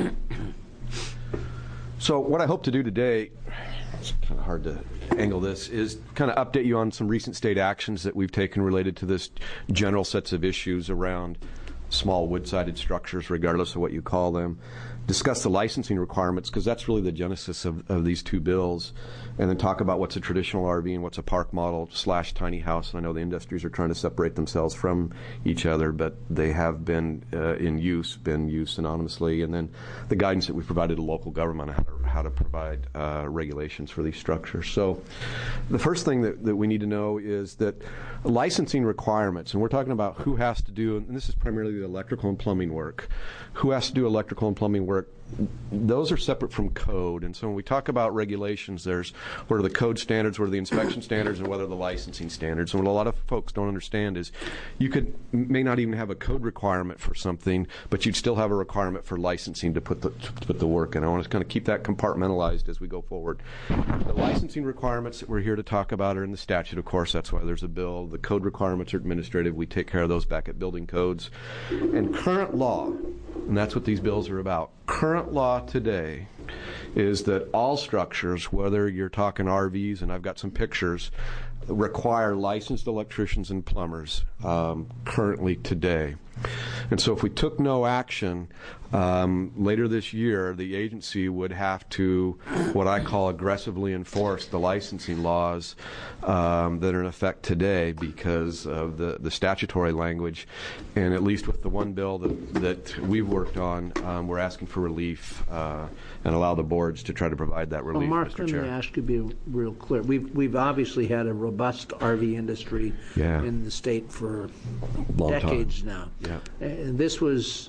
So, what I hope to do today, it's kind of hard to angle this, is kind of update you on some recent state actions that we've taken related to this general sets of issues around small wood-sided structures, regardless of what you call them. Discuss the licensing requirements, because that's really the genesis of, of these two bills, and then talk about what's a traditional R V and what's a park model slash tiny house. And I know the industries are trying to separate themselves from each other, but they have been uh, in use, been used synonymously. And then the guidance that we provided to local government on how to, how to provide uh, regulations for these structures. So the first thing that, that we need to know is that licensing requirements, and we're talking about who has to do, and this is primarily the electrical and plumbing work, who has to do electrical and plumbing work. Those are separate from code. And so when we talk about regulations, there's what are the code standards, what are the inspection standards, and what are the licensing standards. And what a lot of folks don't understand is you could may not even have a code requirement for something, but you'd still have a requirement for licensing to put the, to put the work in. I want to kind of keep that compartmentalized as we go forward. The licensing requirements that we're here to talk about are in the statute, of course. That's why there's a bill. The code requirements are administrative. We take care of those back at building codes. And current law, and that's what these bills are about. Current law today is that all structures, whether you're talking R Vs, and I've got some pictures, require licensed electricians and plumbers um, currently today. And so if we took no action, um, later this year, the agency would have to, what I call aggressively enforce the licensing laws um, that are in effect today because of the, the statutory language. And at least with the one bill that, that we've worked on, um, we're asking for relief uh, and allow the boards to try to provide that relief, well, Mark, Mister let Chair. me ask you to be real clear. We've, we've obviously had a robust R V industry yeah. in the state for Long decades time. now. Yeah. And this was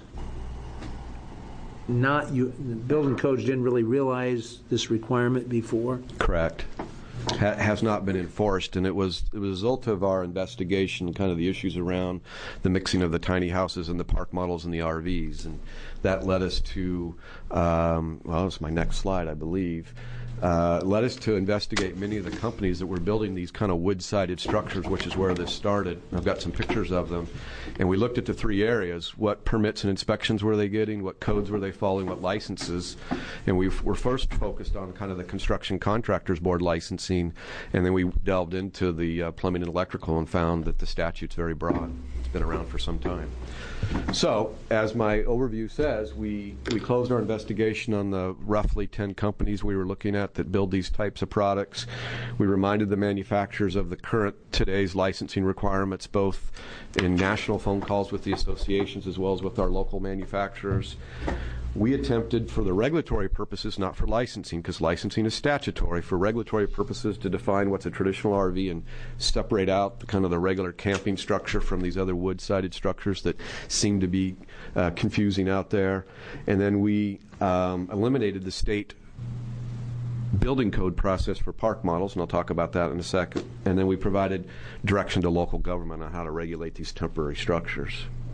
not, you, the building codes didn't really realize this requirement before? Correct. Ha- has not been enforced, and it was the result of our investigation, kind of the issues around the mixing of the tiny houses and the park models and the R Vs, and that led us to, um, well, it's my next slide, I believe, uh, led us to investigate many of the companies that were building these kind of wood-sided structures, which is where this started. I've got some pictures of them, and we looked at the three areas: what permits and inspections were they getting, what codes were they following, what licenses, and we were first focused on kind of the Construction Contractors Board licensing, and then we delved into the uh, plumbing and electrical and found that the statute's very broad. It's been around for some time. So, as my overview says, we, we closed our investigation on the roughly ten companies we were looking at that build these types of products. We reminded the manufacturers of the current today's licensing requirements, both in national phone calls with the associations as well as with our local manufacturers. we attempted for the regulatory purposes, not for licensing, because licensing is statutory, for regulatory purposes to define what's a traditional R V and separate out the kind of the regular camping structure from these other wood-sided structures that seem to be uh, confusing out there. And then we um, eliminated the state building code process for park models, and I'll talk about that in a second. And then we provided direction to local government on how to regulate these temporary structures.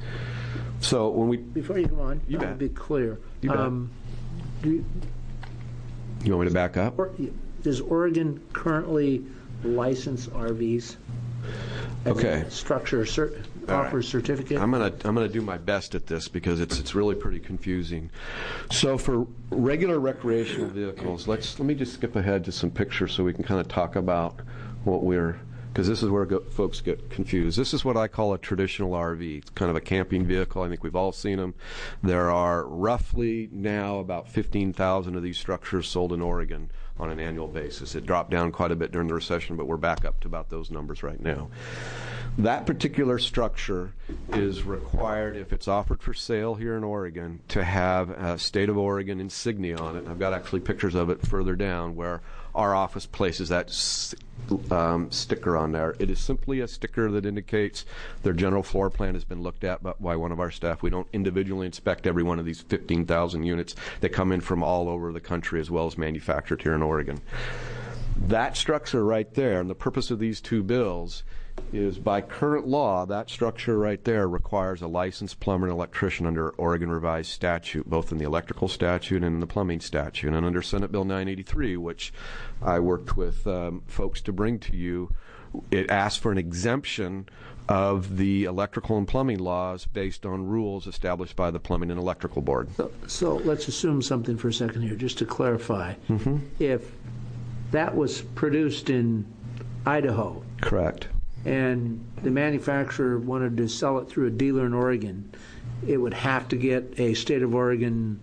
So when we before you go on, you I'll bet. be clear. You bet. Um, do you, you want me to back up? or, does Oregon currently license R Vs? As Okay. a structure cert, offers certificate. I'm gonna I'm gonna do my best at this because it's it's really pretty confusing. So for regular recreational vehicles, let's let me just skip ahead to some pictures so we can kind of talk about what we're, because this is where go, folks get confused. This is what I call a traditional R V. It's kind of a camping vehicle. I think we've all seen them. There are roughly now about fifteen thousand of these structures sold in Oregon on an annual basis. It dropped down quite a bit during the recession, but we're back up to about those numbers right now. That particular structure is required, if it's offered for sale here in Oregon, to have a State of Oregon insignia on it. I've got actually pictures of it further down where our office places that um, sticker on there. It is simply a sticker that indicates their general floor plan has been looked at by one of our staff. We don't individually inspect every one of these fifteen thousand units that come in from all over the country as well as manufactured here in Oregon. That structure right there, and the purpose of these two bills, is by current law, that structure right there requires a licensed plumber and electrician under Oregon revised statute, both in the electrical statute and in the plumbing statute. And under Senate Bill nine eighty-three, which I worked with um, folks to bring to you, it asks for an exemption of the electrical and plumbing laws based on rules established by the Plumbing and Electrical Board. So, so let's assume something for a second here, just to clarify. Mm-hmm. If that was produced in Idaho, correct, and the manufacturer wanted to sell it through a dealer in Oregon, it would have to get a State of Oregon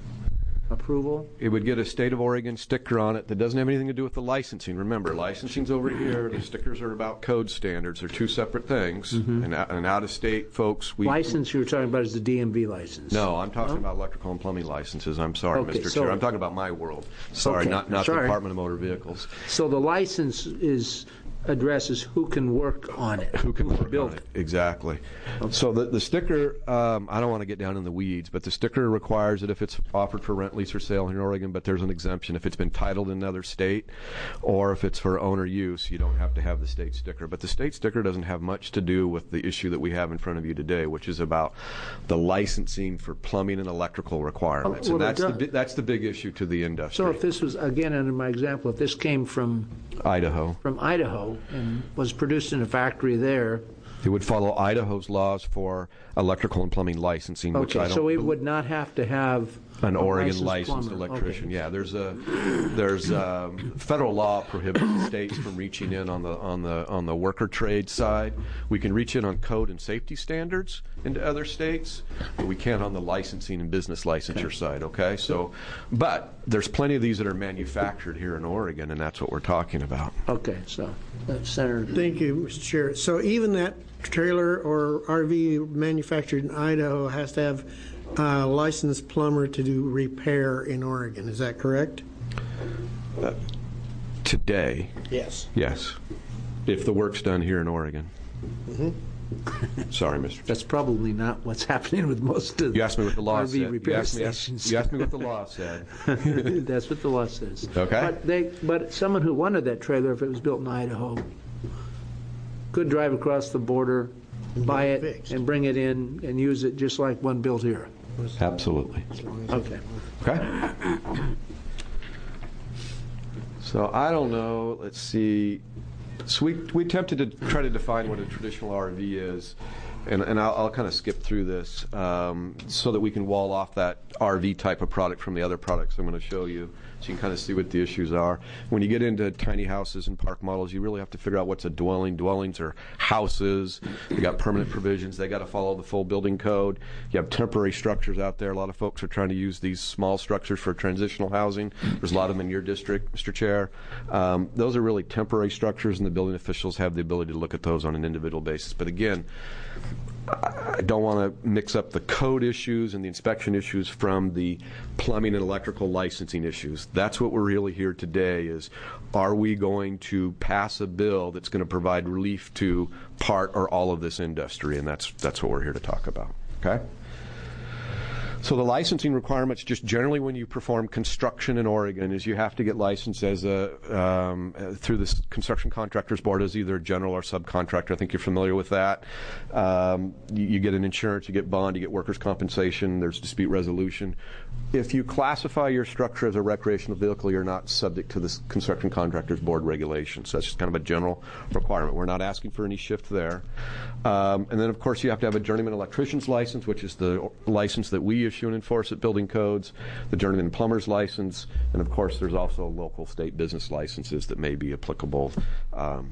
approval? It would get a State of Oregon sticker on it that doesn't have anything to do with the licensing. Remember, licensing's over here. The stickers are about code standards. They're two separate things. Mm-hmm. And, and out-of-state folks, we... License you were talking about is the D M V license. No, I'm talking Oh. about electrical and plumbing licenses. I'm sorry, Okay, Mister so- Chair. I'm talking about my world. Sorry, Okay, not, not sorry. the Department of Motor Vehicles. So the license is addresses who can work on it. Who can work build on it? Exactly. So the, the sticker, um, I don't want to get down in the weeds, but the sticker requires that if it's offered for rent, lease, or sale here in Oregon, but there's an exemption. If it's been titled in another state, or if it's for owner use, you don't have to have the state sticker. But the state sticker doesn't have much to do with the issue that we have in front of you today, which is about the licensing for plumbing and electrical requirements. Oh, well, and that's it the, does. bi- that's the big issue to the industry. So if this was, again, under my example, if this came from Idaho. from Idaho and was produced in a factory there, It would follow Idaho's laws for electrical and plumbing licensing, which I okay, don't so it would not have to have an a Oregon licensed licensed plumber. electrician. Okay. Yeah, there's a there's um, federal law prohibits states from reaching in on the on the on the worker trade side. We can reach in on code and safety standards into other states, but we can't on the licensing and business licensure Okay. side. Okay, so but there's plenty of these that are manufactured here in Oregon, and that's what we're talking about. Okay, so uh, Senator. Thank you, Mister Chair. So even that trailer or R V manufactured in Idaho has to have a licensed plumber to do repair in Oregon. Is that correct? Uh, today, Yes. yes, if the work's done here in Oregon. Mm-hmm. Sorry, Mister That's probably not what's happening with most of You asked me what the law R V said. repair You asked, me, stations. you asked me what the law said. That's what the law says. Okay. But they, but someone who wanted that trailer, if it was built in Idaho, could drive across the border, buy it, fixed. and bring it in and use it just like one built here. Absolutely. Okay. Okay. So I don't know. Let's see. So we we attempted to try to define what a traditional R V is, and and I'll, I'll kind of skip through this um, so that we can wall off that R V type of product from the other products I'm going to show you, so you can kind of see what the issues are. When you get into tiny houses and park models, you really have to figure out what's a dwelling. Dwellings are houses. They got permanent provisions. They got to follow the full building code. You have temporary structures out there. A lot of folks are trying to use these small structures for transitional housing. There's a lot of them in your district, Mister Chair. Um, those are really temporary structures, and the building officials have the ability to look at those on an individual basis. But again, I don't want to mix up the code issues and the inspection issues from the plumbing and electrical licensing issues. That's what we're really here today is, are we going to pass a bill that's going to provide relief to part or all of this industry? And that's that's what we're here to talk about. Okay? So the licensing requirements, just generally when you perform construction in Oregon, is you have to get licensed as a um, through the Construction Contractors Board as either a general or subcontractor. I think you're familiar with that. Um, you, you get an insurance, you get bond, you get workers' compensation. There's dispute resolution. If you classify your structure as a recreational vehicle, you're not subject to the Construction Contractors Board regulations. So that's just kind of a general requirement. We're not asking for any shift there. Um, and then, of course, you have to have a journeyman electrician's license, which is the license that we issue and enforce at building codes, the journeyman plumber's license, and of course there's also local state business licenses that may be applicable um,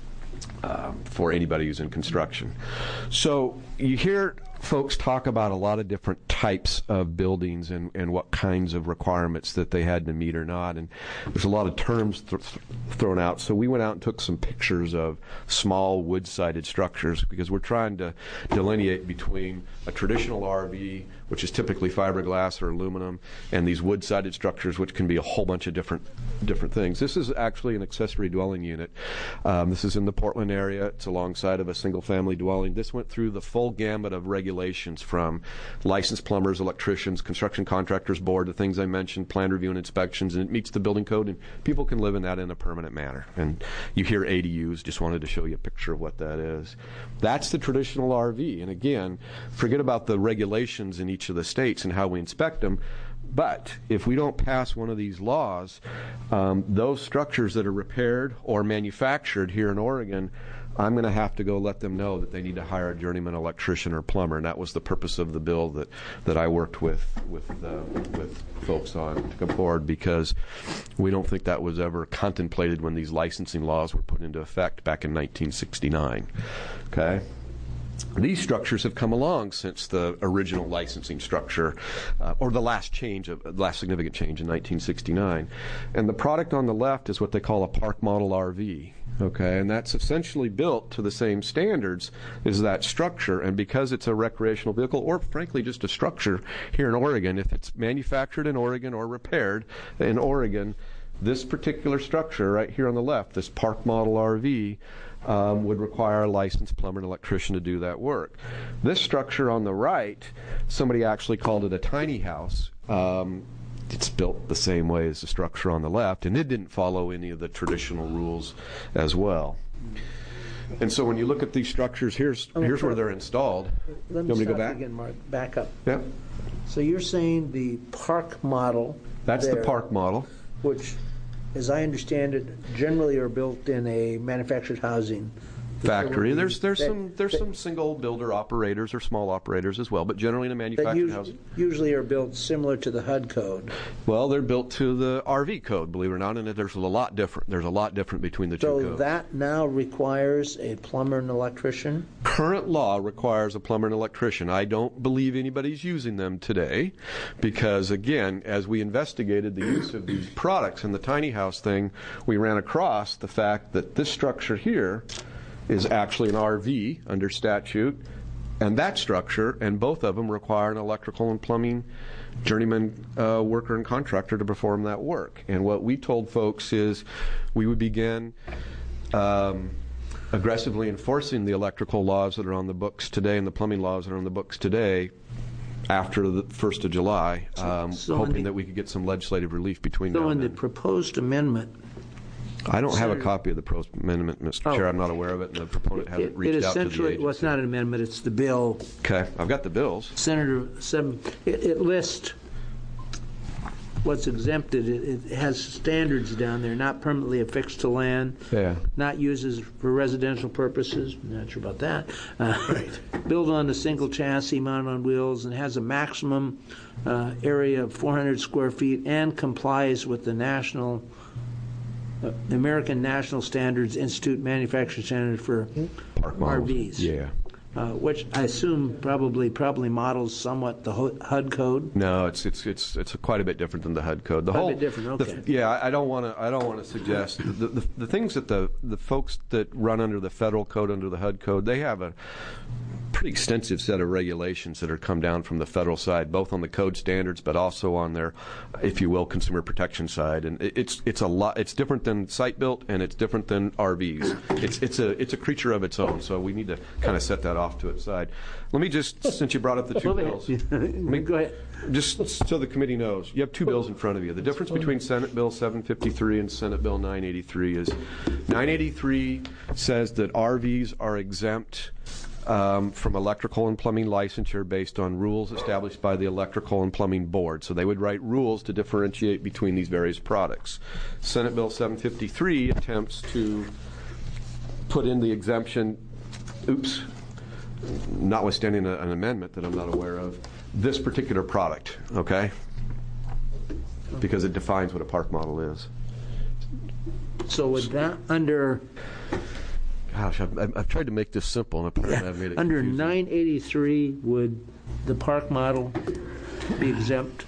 uh, for anybody who's in construction. So you hear folks talk about a lot of different types of buildings and, and what kinds of requirements that they had to meet or not, and there's a lot of terms th- thrown out. So we went out and took some pictures of small wood-sided structures because we're trying to delineate between a traditional R V, which is typically fiberglass or aluminum, and these wood-sided structures, which can be a whole bunch of different different things. This is actually an accessory dwelling unit. Um, this is in the Portland area. It's alongside of a single-family dwelling. This went through the full gamut of regulations from licensed plumbers, electricians, construction contractors board, the things I mentioned, plan review and inspections, and it meets the building code, and people can live in that in a permanent manner. And you hear A D Us, just wanted to show you a picture of what that is. That's the traditional R V. And again, forget about the regulations in each of the states and how we inspect them. But if we don't pass one of these laws, um, those structures that are repaired or manufactured here in Oregon, I'm going to have to go let them know that they need to hire a journeyman electrician or plumber, and that was the purpose of the bill that, that I worked with with uh, with folks on to come forward, because we don't think that was ever contemplated when these licensing laws were put into effect back in nineteen sixty-nine. Okay. These structures have come along since the original licensing structure, uh, or the last change, of, last significant change in nineteen sixty-nine. And the product on the left is what they call a park model R V. Okay, and that's essentially built to the same standards as that structure. And because it's a recreational vehicle, or frankly just a structure here in Oregon, if it's manufactured in Oregon or repaired in Oregon, this particular structure right here on the left, this park model R V, Um, would require a licensed plumber and electrician to do that work. This structure on the right, somebody actually called it a tiny house. Um, it's built the same way as the structure on the left, and it didn't follow any of the traditional rules as well. And so when you look at these structures, here's here's where they're installed. Let me, you want me to stop go back? again, Mark. Back up. Yep. So you're saying the park model. That's there, the park model. Which, as I understand it, generally are built in a manufactured housing factory. There's there's that, some there's that, some single builder operators or small operators as well, but generally in a manufactured that housing. Usually are built similar to the H U D code. Well, they're built to the R V code, believe it or not, and there's a lot different. There's a lot different between the so two codes. So that now requires a plumber and electrician? Current law requires a plumber and electrician. I don't believe anybody's using them today because, again, as we investigated the use of these products in the tiny house thing, we ran across the fact that this structure here is actually an R V under statute, and that structure, and both of them require an electrical and plumbing journeyman uh, worker and contractor to perform that work. And what we told folks is we would begin um, aggressively enforcing the electrical laws that are on the books today and the plumbing laws that are on the books today after the first of July, um, so hoping the, that we could get some legislative relief between so now and in then. the proposed amendment, I don't Senator, have a copy of the proposed amendment, Mister Oh, Chair. I'm not aware of it, and the proponent hasn't it, reached it out to the essentially, agency. well, it's not an amendment, it's the bill. Okay, I've got the bills. Senator, seven, it, it lists what's exempted. It, it has standards down there, not permanently affixed to land, yeah. not used for residential purposes, I'm not sure about that, uh, right. Built on a single chassis mounted on wheels and has a maximum uh, area of four hundred square feet and complies with the national Uh, the American National Standards Institute Manufacturing Standard for Park R Vs. Yeah. Uh, which I assume probably probably models somewhat the H U D code. No, it's it's it's it's quite a bit different than the H U D code. The Quite a whole bit different. Okay. The, yeah, I, I don't want to I don't want to suggest the, the the things that the the folks that run under the federal code under the H U D code, they have a pretty extensive set of regulations that are come down from the federal side, both on the code standards, but also on their, if you will, consumer protection side. And it, it's it's a lot. It's different than site built, and it's different than R Vs. It's it's a it's a creature of its own. So we need to kind of set that off to its side. Let me just, since you brought up the two bills, let me go ahead. Just so the committee knows, you have two bills in front of you. The difference between Senate Bill seven fifty-three and Senate Bill nine eighty-three is nine eighty-three says that R Vs are exempt um, from electrical and plumbing licensure based on rules established by the Electrical and Plumbing Board. So they would write rules to differentiate between these various products. Senate Bill seven fifty-three attempts to put in the exemption, oops, notwithstanding a, an amendment that I'm not aware of, this particular product, okay? Because it defines what a park model is. So would that under... Gosh, I've, I've tried to make this simple, and apparently yeah, I've made it under confusing. nine eighty-three, would the park model be exempt?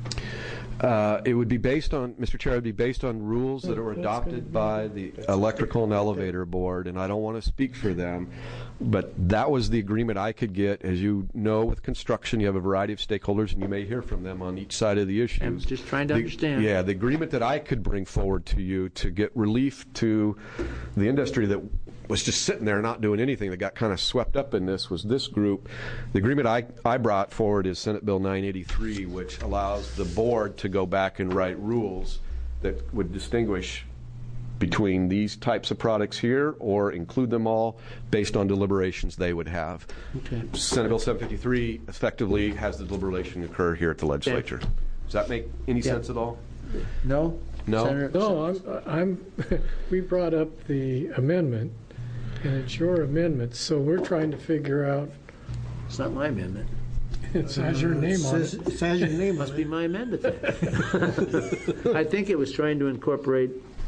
Uh, it would be based on, Mister Chair, it would be based on rules that are adopted by the Electrical and Elevator Board, and I don't want to speak for them, but that was the agreement I could get. As you know, with construction, you have a variety of stakeholders, and you may hear from them on each side of the issues. I'm just trying to the, understand. Yeah, the agreement that I could bring forward to you to get relief to the industry that was just sitting there not doing anything, that got kind of swept up in this, was this group. The agreement I, I brought forward is Senate Bill nine eighty-three, which allows the board to go back and write rules that would distinguish between these types of products here or include them all based on deliberations they would have. Okay. Senate Bill seven fifty-three effectively has the deliberation occur here at the legislature. Okay. Does that make any yeah. sense at all? No. No? Senator, no, I'm, I'm we brought up the amendment, and it's your amendment, so we're trying to figure out. It's not my amendment. It has your name uh, on says, it. It says your name. Must be my amendment then. I think it was trying to incorporate.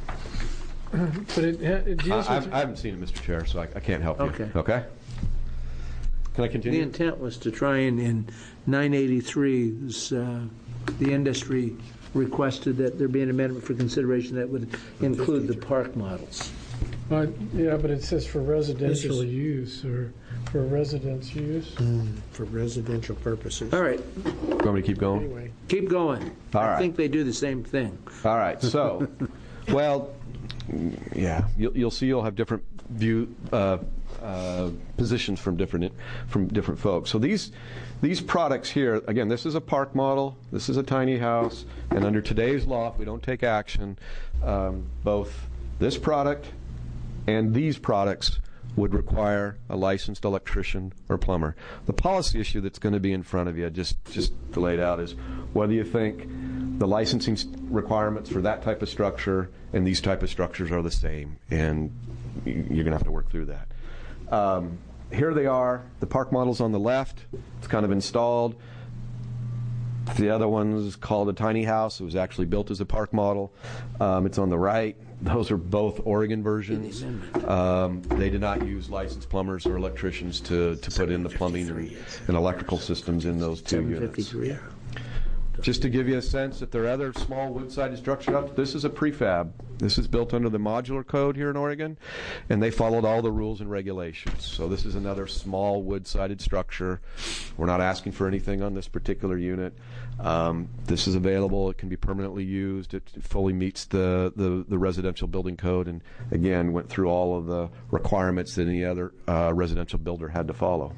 But it, it deals I, with I haven't seen it, Mister Chair, so I, I can't help okay. you. Okay. Can I continue? The intent was to try and in nine eighty-three, uh, the industry requested that there be an amendment for consideration that would include the park models. Uh, yeah, but it says for residential use or for residence use. Mm, for residential purposes. All right. You want me to keep going? Anyway. Keep going. All I right. think they do the same thing. All right. So, well, yeah, you'll, you'll see you'll have different view uh, uh, positions from different from different folks. So these these products here, again, this is a park model. This is a tiny house, and under today's law, if we don't take action, um, both this product and these products would require a licensed electrician or plumber. The policy issue that's going to be in front of you, just just to lay it out, is whether you think the licensing requirements for that type of structure and these type of structures are the same, and you're going to have to work through that. Um, here they are, the park models on the left. It's kind of installed. The other one's called a tiny house. It was actually built as a park model. Um, it's on the right. Those are both Oregon versions. Um, they did not use licensed plumbers or electricians to, to put in the plumbing and, and electrical systems in those two units. Just to give you a sense that there are other small wood-sided structures out there, this is a prefab. This is built under the modular code here in Oregon, and they followed all the rules and regulations. So this is another small wood-sided structure. We're not asking for anything on this particular unit. Um, this is available. It can be permanently used. It fully meets the, the, the residential building code, and again, went through all of the requirements that any other uh, residential builder had to follow.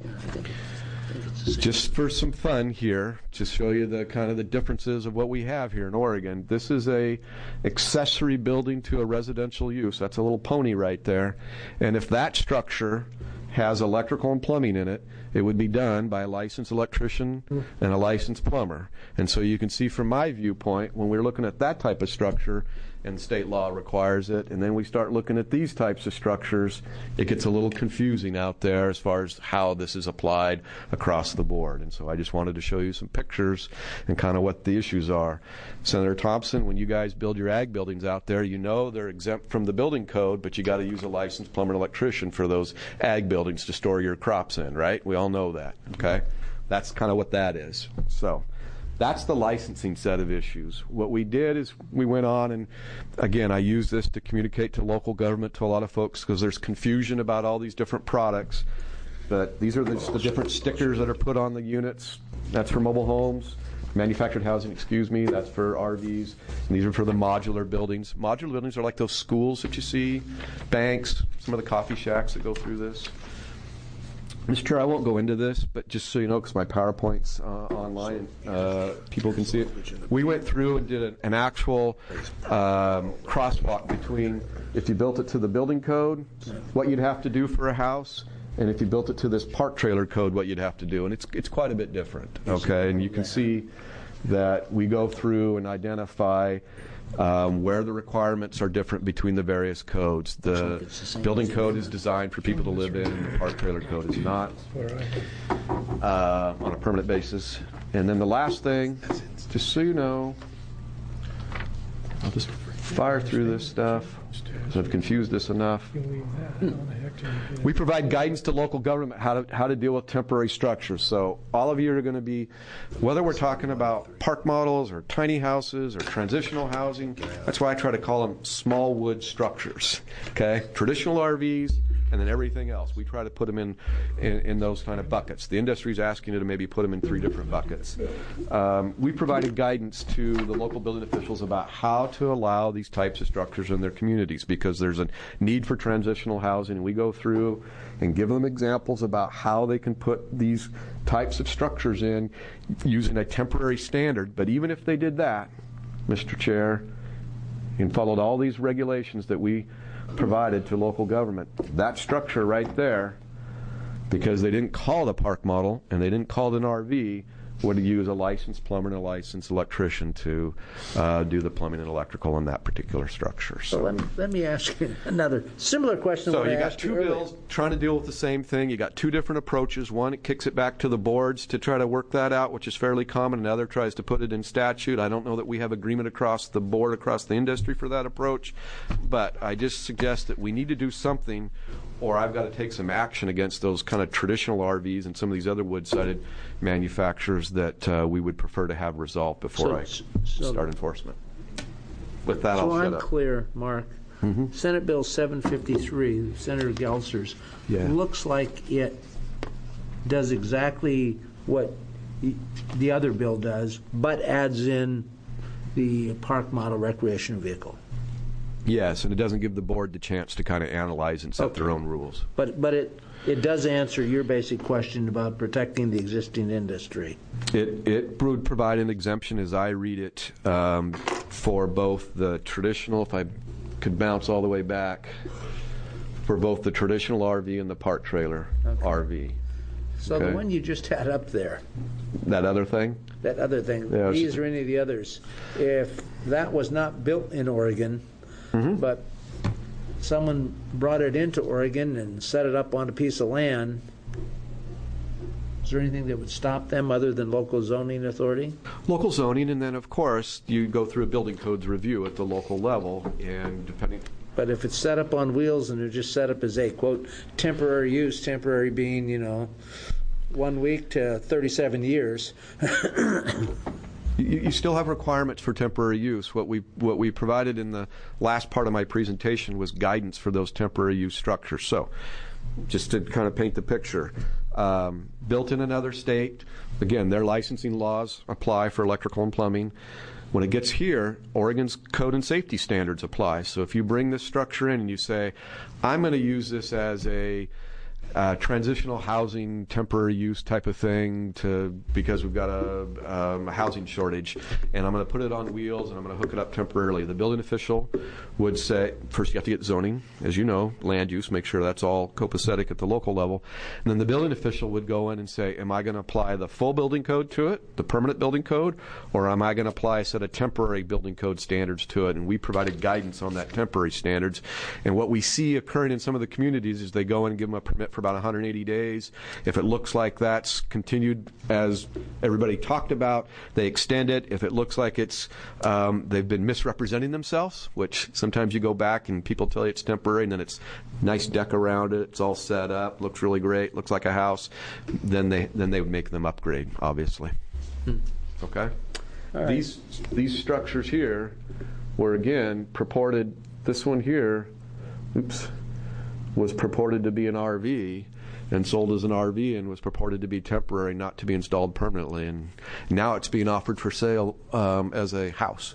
Just for some fun here, to show you the kind of the differences of what we have here in Oregon. This is a accessory building to a residential use. That's a little pony right there. And if that structure has electrical and plumbing in it, it would be done by a licensed electrician and a licensed plumber. And so you can see from my viewpoint, when we're looking at that type of structure, and state law requires it, and then we start looking at these types of structures, it gets a little confusing out there as far as how this is applied across the board. And so I just wanted to show you some pictures and kind of what the issues are. Senator Thompson, when you guys build your ag buildings out there, you know they're exempt from the building code, but you got to use a licensed plumber and electrician for those ag buildings to store your crops in, right? We all know that, okay? That's kind of what that is. So that's the licensing set of issues. What we did is we went on, and again, I use this to communicate to local government, to a lot of folks, because there's confusion about all these different products. but these are the, just the different stickers that are put on the units. That's for mobile homes. Manufactured housing, excuse me, that's for R Vs. And these are for the modular buildings. Modular buildings are like those schools that you see, banks, some of the coffee shacks that go through this. Mister Chair, I won't go into this, but just so you know, because my PowerPoint's uh, online, uh, people can see it. We went through and did an, an actual um, crosswalk between if you built it to the building code, what you'd have to do for a house, and if you built it to this park trailer code, what you'd have to do. And it's it's quite a bit different, okay? And you can see that we go through and identify um, where the requirements are different between the various codes. The building code is designed for people to live in, and the park trailer code is not uh, on a permanent basis. And then the last thing, just so you know, I'll just fire through this stuff. So I've confused this enough. We provide guidance to local government how to how to deal with temporary structures. So all of you are going to be, whether we're talking about park models or tiny houses or transitional housing, that's why I try to call them small wood structures. Okay, traditional R Vs, and then everything else. We try to put them in, in, in those kind of buckets. The industry is asking you to maybe put them in three different buckets. Um, we provided guidance to the local building officials about how to allow these types of structures in their communities, because there's a need for transitional housing, and we go through and give them examples about how they can put these types of structures in using a temporary standard. But even if they did that, Mister Chair, and followed all these regulations that we provided to local government, that structure right there, because they didn't call it a park model and they didn't call it an R V, would use a licensed plumber and a licensed electrician to uh, do the plumbing and electrical on that particular structure. So, so let, me, let me ask you another similar question. So you got two bills trying to deal with the same thing. You got two different approaches. One, it kicks it back to the boards to try to work that out, which is fairly common. Another tries to put it in statute. I don't know that we have agreement across the board, across the industry for that approach, but I just suggest that we need to do something, or I've got to take some action against those kind of traditional R Vs and some of these other wood-sided manufacturers that uh, we would prefer to have resolved before so, I so, start enforcement. With that, so I'll shut I'm up. clear, Mark. Mm-hmm. Senate Bill seven fifty-three, Senator Gelser's, yeah. looks like it does exactly what the other bill does, but adds in the park model recreational vehicle. Yes, and it doesn't give the board the chance to kind of analyze and set okay. their own rules. But but it it does answer your basic question about protecting the existing industry. It it would provide an exemption, as I read it, um, for both the traditional, if I could bounce all the way back, for both the traditional R V and the park trailer okay. R V. So okay. the one you just had up there. That other thing? That other thing. Yeah, these or any of the others. If that was not built in Oregon, mm-hmm. but someone brought it into Oregon and set it up on a piece of land, is there anything that would stop them other than local zoning authority? Local zoning, and then, of course, you go through a building codes review at the local level, and depending... But if it's set up on wheels and they're just set up as a, quote, temporary use, temporary being, you know, one week to thirty-seven years... You, you still have requirements for temporary use. What we what we provided in the last part of my presentation was guidance for those temporary use structures. So, just to kind of paint the picture, um, built in another state, again, their licensing laws apply for electrical and plumbing. When it gets here, Oregon's code and safety standards apply. So if you bring this structure in and you say, I'm going to use this as a Uh, transitional housing, temporary use type of thing, to because we've got a, um, a housing shortage, and I'm going to put it on wheels and I'm going to hook it up temporarily. The building official would say, first you have to get zoning, as you know, land use, make sure that's all copacetic at the local level, and then the building official would go in and say, am I going to apply the full building code to it, the permanent building code, or am I going to apply a set of temporary building code standards to it? And we provided guidance on that temporary standards. And what we see occurring in some of the communities is they go in and give them a permit for about one hundred eighty days. If it looks like that's continued as everybody talked about, they extend it. If it looks like it's um, they've been misrepresenting themselves, which sometimes you go back and people tell you it's temporary, and then it's nice deck around it, it's all set up, looks really great, looks like a house, then they then they would make them upgrade, obviously. Hmm. Okay? Right. These these structures here were, again, purported, this one here, oops, was purported to be an R V, and sold as an R V and was purported to be temporary, not to be installed permanently. And now it's being offered for sale um, as a house.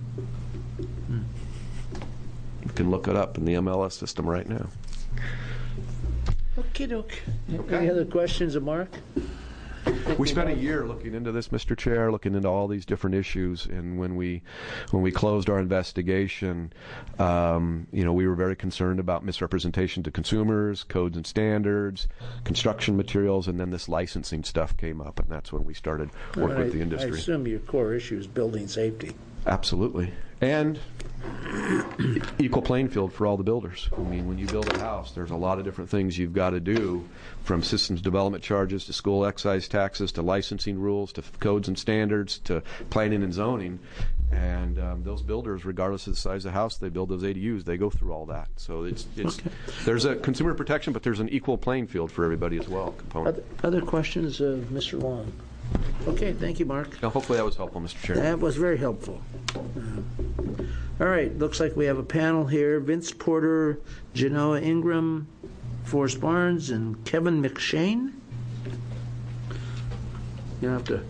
You can look it up in the M L S system right now. Okay, doke. Any other questions of Mark? We spent a year looking into this, Mister Chair, looking into all these different issues, and when we when we closed our investigation, um, you know, we were very concerned about misrepresentation to consumers, codes and standards, construction materials, and then this licensing stuff came up, and that's when we started working with the industry. I assume your core issue is building safety. Absolutely. And equal playing field for all the builders. I mean, when you build a house, there's a lot of different things you've got to do, from systems development charges to school excise taxes to licensing rules to codes and standards to planning and zoning. And um, those builders, regardless of the size of the house they build, those A D Us, they go through all that. So it's, it's okay. There's a consumer protection, but there's an equal playing field for everybody as well component. Other, other questions of Mister Long? Okay, thank you, Mark. Now, hopefully that was helpful, Mister Chairman. That was very helpful. Uh, all right, looks like we have a panel here. Vince Porter, Genoa Ingram, Forrest Barnes, and Kevin McShane. You don't have to...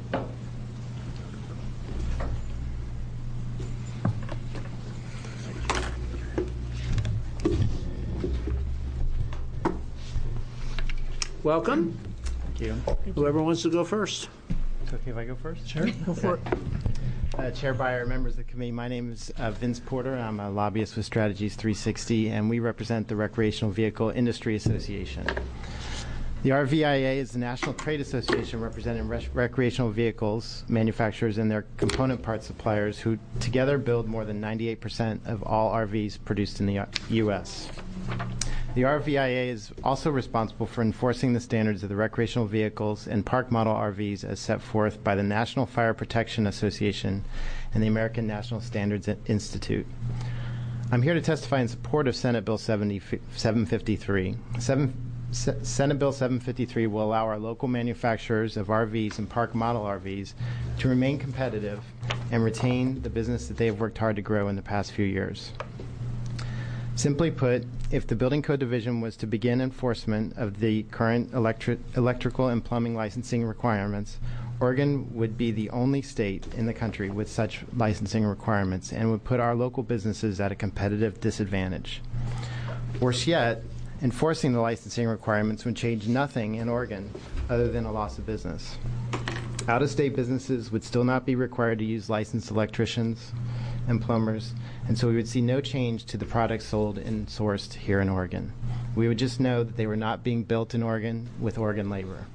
Welcome. Thank you. Whoever wants to go first. It's okay if I go first? Sure, go for it. Uh, Chair Beyer, members of the committee, my name is uh, Vince Porter. I'm a lobbyist with Strategies three sixty, and we represent the Recreational Vehicle Industry Association. The R V I A is the National Trade Association representing rec- recreational vehicles manufacturers and their component part suppliers, who together build more than ninety-eight percent of all R Vs produced in the U S The R V I A is also responsible for enforcing the standards of the recreational vehicles and park model R Vs as set forth by the National Fire Protection Association and the American National Standards Institute. I'm here to testify in support of Senate Bill seven fifty-three. Seven, Se- Senate Bill seven fifty-three will allow our local manufacturers of R Vs and park model R Vs to remain competitive and retain the business that they have worked hard to grow in the past few years. Simply put, if the Building Code Division was to begin enforcement of the current electric, electrical and plumbing licensing requirements, Oregon would be the only state in the country with such licensing requirements and would put our local businesses at a competitive disadvantage. Worse yet, enforcing the licensing requirements would change nothing in Oregon other than a loss of business. Out-of-state businesses would still not be required to use licensed electricians and plumbers, and so we would see no change to the products sold and sourced here in Oregon. We would just know that they were not being built in Oregon with Oregon labor.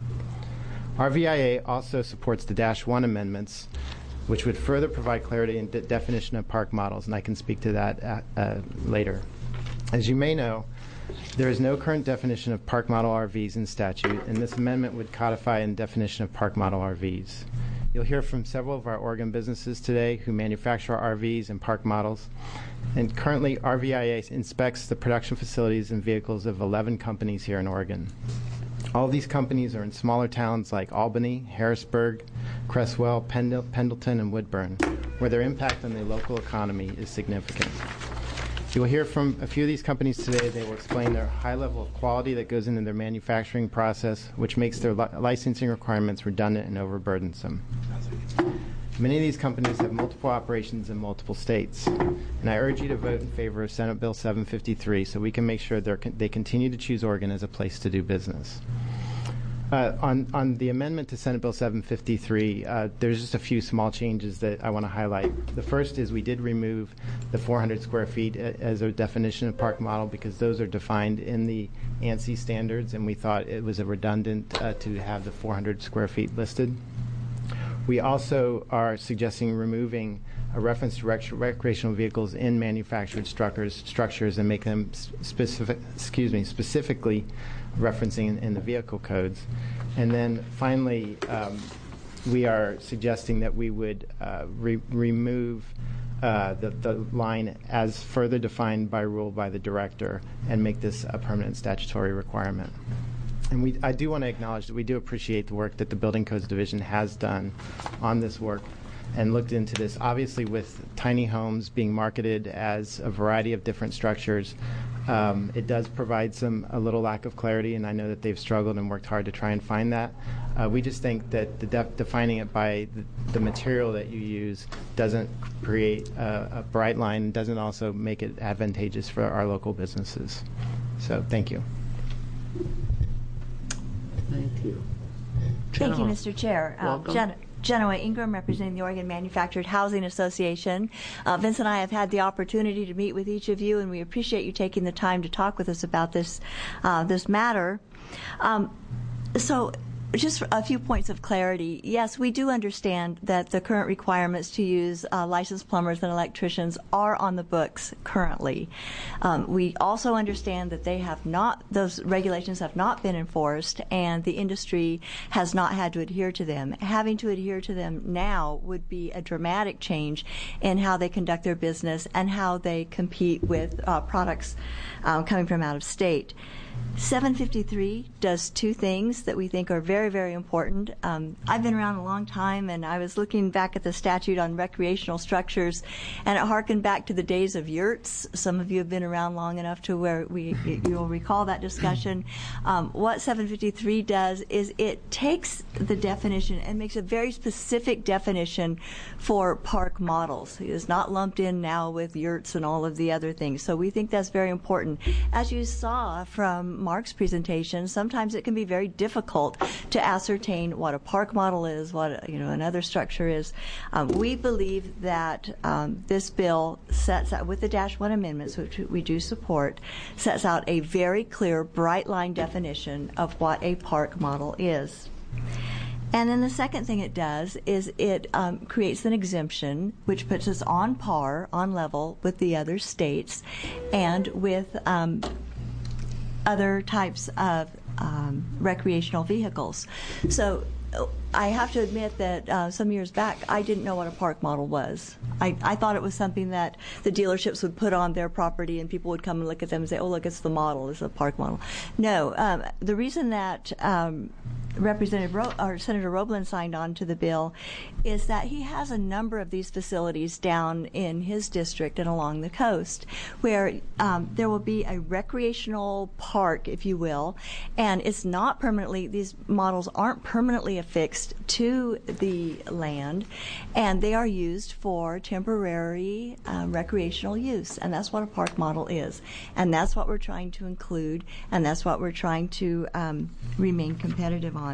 R V I A also supports the Dash one amendments, which would further provide clarity and de- definition of park models, and I can speak to that at, uh, later. As you may know, there is no current definition of park model R Vs in statute, and this amendment would codify a definition of park model R Vs. You'll hear from several of our Oregon businesses today who manufacture R Vs and park models. And currently, R V I A inspects the production facilities and vehicles of eleven companies here in Oregon. All of these companies are in smaller towns like Albany, Harrisburg, Cresswell, Pendle- Pendleton, and Woodburn, where their impact on the local economy is significant. You will hear from a few of these companies today. They will explain their high level of quality that goes into their manufacturing process, which makes their li- licensing requirements redundant and overburdensome. Many of these companies have multiple operations in multiple states, and I urge you to vote in favor of Senate Bill seven fifty-three so we can make sure con- they continue to choose Oregon as a place to do business. Uh, on, on the amendment to Senate Bill seven fifty-three, uh, there's just a few small changes that I want to highlight. The first is we did remove the four hundred square feet as a definition of park model because those are defined in the ANSI standards, and we thought it was a redundant uh, to have the four hundred square feet listed. We also are suggesting removing a reference to rec- recreational vehicles in manufactured structures, structures and make them specific, excuse me, specifically referencing in, in the vehicle codes. And then finally, um, we are suggesting that we would uh, re- remove uh, the, the line as further defined by rule by the director and make this a permanent statutory requirement. And we, I do want to acknowledge that we do appreciate the work that the Building Codes Division has done on this work and looked into this. Obviously, with tiny homes being marketed as a variety of different structures, Um, it does provide some a little lack of clarity, and I know that they've struggled and worked hard to try and find that. Uh, we just think that the def- defining it by the, the material that you use doesn't create a, a bright line, doesn't also make it advantageous for our local businesses. So thank you. Thank you. Thank you, Mister Chair. Uh, Welcome. Jen- Genoa Ingram, representing the Oregon Manufactured Housing Association. Uh, Vince and I have had the opportunity to meet with each of you, and we appreciate you taking the time to talk with us about this uh, this matter. Um, so. Just a few points of clarity. Yes, we do understand that the current requirements to use uh, licensed plumbers and electricians are on the books currently. Um, we also understand that they have not; those regulations have not been enforced, and the industry has not had to adhere to them. Having to adhere to them now would be a dramatic change in how they conduct their business and how they compete with uh, products uh, coming from out of state. seven fifty-three does two things that we think are very, very important. Um, I've been around a long time, and I was looking back at the statute on recreational structures, and it harkened back to the days of yurts. Some of you have been around long enough to where we you'll recall that discussion. Um, what seven fifty-three does is it takes the definition and makes a very specific definition for park models. It is not lumped in now with yurts and all of the other things. So we think that's very important. As you saw from Mark's presentation, sometimes it can be very difficult to ascertain what a park model is, what you know another structure is. Um, we believe that um, this bill sets out, with the Dash one amendments, which we do support, sets out a very clear, bright line definition of what a park model is. And then the second thing it does is it um, creates an exemption which puts us on par, on level with the other states and with um, other types of um, recreational vehicles. So I have to admit that uh, some years back, I didn't know what a park model was. I, I thought it was something that the dealerships would put on their property and people would come and look at them and say, oh, look, it's the model, it's a park model. No, um, the reason that um, Representative Ro- or Senator Roeblen signed on to the bill is that he has a number of these facilities down in his district and along the coast where um, there will be a recreational park, if you will, and it's not permanently, these models aren't permanently affixed to the land, and they are used for temporary uh, recreational use, and that's what a park model is, and that's what we're trying to include, and that's what we're trying to um, remain competitive on.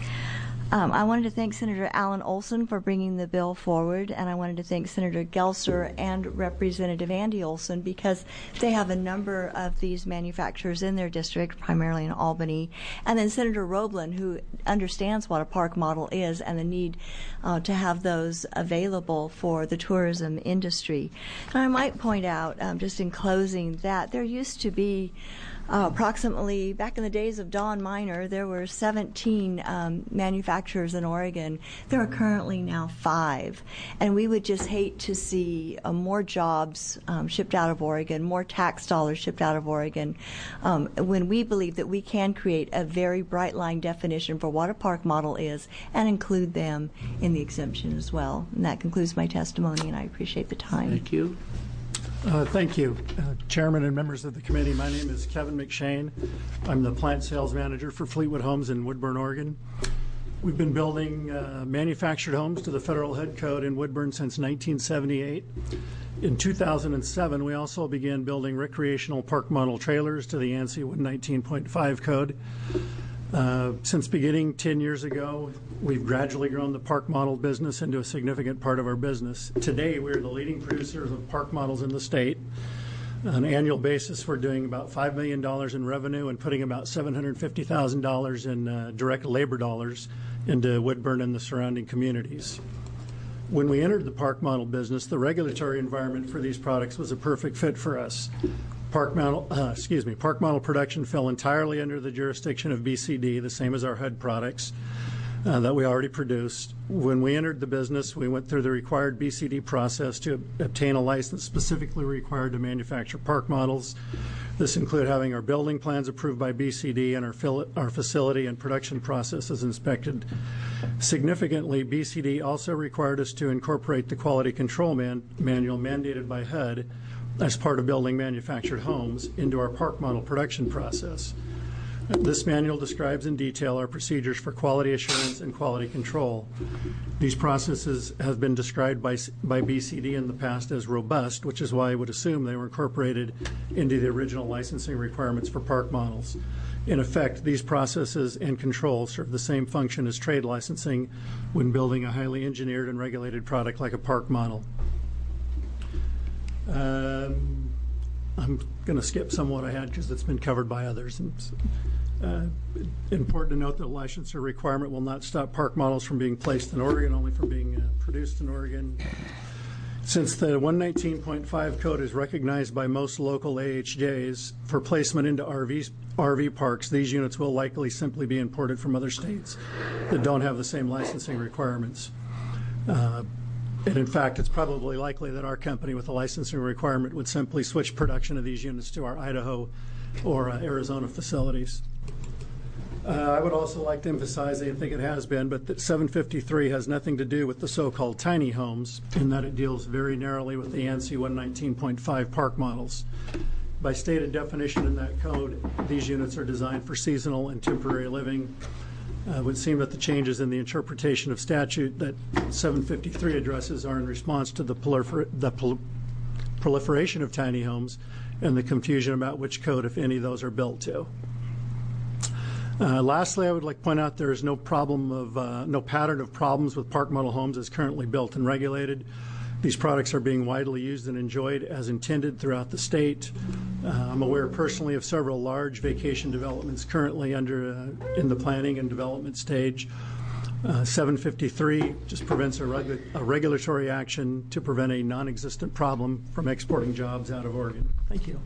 Um, I wanted to thank Senator Alan Olson for bringing the bill forward, and I wanted to thank Senator Gelser and Representative Andy Olson because they have a number of these manufacturers in their district, primarily in Albany, and then Senator Roeblen, who understands what a park model is and the need uh, to have those available for the tourism industry. And I might point out, um, just in closing, that there used to be Uh, approximately, back in the days of Don Miner, there were seventeen um, manufacturers in Oregon. There are currently now five. And we would just hate to see uh, more jobs um, shipped out of Oregon, more tax dollars shipped out of Oregon, um, when we believe that we can create a very bright line definition for what a park model is and include them in the exemption as well. And that concludes my testimony, and I appreciate the time. Thank you. Uh, thank you, uh, Chairman and members of the committee. My name is Kevin McShane. I'm the plant sales manager for Fleetwood Homes in Woodburn, Oregon. We've been building uh, manufactured homes to the federal HUD code in Woodburn since nineteen seventy-eight. In two thousand seven, we also began building recreational park model trailers to the ANSI one nineteen point five code. Uh, since beginning ten years ago, we've gradually grown the park model business into a significant part of our business. Today, we're the leading producers of park models in the state. On an annual basis, we're doing about five million dollars in revenue and putting about seven hundred fifty thousand dollars in uh, direct labor dollars into Woodburn and the surrounding communities. When we entered the park model business, the regulatory environment for these products was a perfect fit for us. Park model, uh, excuse me, park model production fell entirely under the jurisdiction of B C D, the same as our H U D products uh, that we already produced. When we entered the business, we went through the required B C D process to ob- obtain a license specifically required to manufacture park models. This included having our building plans approved by B C D and our, fil- our facility and production processes inspected. Significantly, B C D also required us to incorporate the quality control man- manual mandated by H U D as part of building manufactured homes into our park model production process. This manual describes in detail our procedures for quality assurance and quality control. These processes have been described by, by B C D in the past as robust, which is why I would assume they were incorporated into the original licensing requirements for park models. In effect, these processes and controls serve the same function as trade licensing when building a highly engineered and regulated product like a park model. Um, I'm going to skip some of what I had because it's been covered by others. And, uh, important to note that a licensure requirement will not stop park models from being placed in Oregon, only from being uh, produced in Oregon. Since the one nineteen point five code is recognized by most local A H Js for placement into R V, R V parks, these units will likely simply be imported from other states that don't have the same licensing requirements. Uh, And in fact, it's probably likely that our company with a licensing requirement would simply switch production of these units to our Idaho or uh, Arizona facilities. Uh, I would also like to emphasize, I think it has been, but that seven fifty-three has nothing to do with the so-called tiny homes in that it deals very narrowly with the ANSI one nineteen point five park models. By stated definition in that code, these units are designed for seasonal and temporary living. Uh, it would seem that the changes in the interpretation of statute that seven fifty-three addresses are in response to the, prolifer the prol proliferation of tiny homes and the confusion about which code, if any, those are built to. Uh, lastly, I would like to point out there is no problem of uh, no pattern of problems with park model homes as currently built and regulated. These products are being widely used and enjoyed as intended throughout the state. Uh, I'm aware personally of several large vacation developments currently under uh, in the planning and development stage. Uh, seven fifty-three just prevents a, regu a regulatory action to prevent a non-existent problem from exporting jobs out of Oregon. Thank you.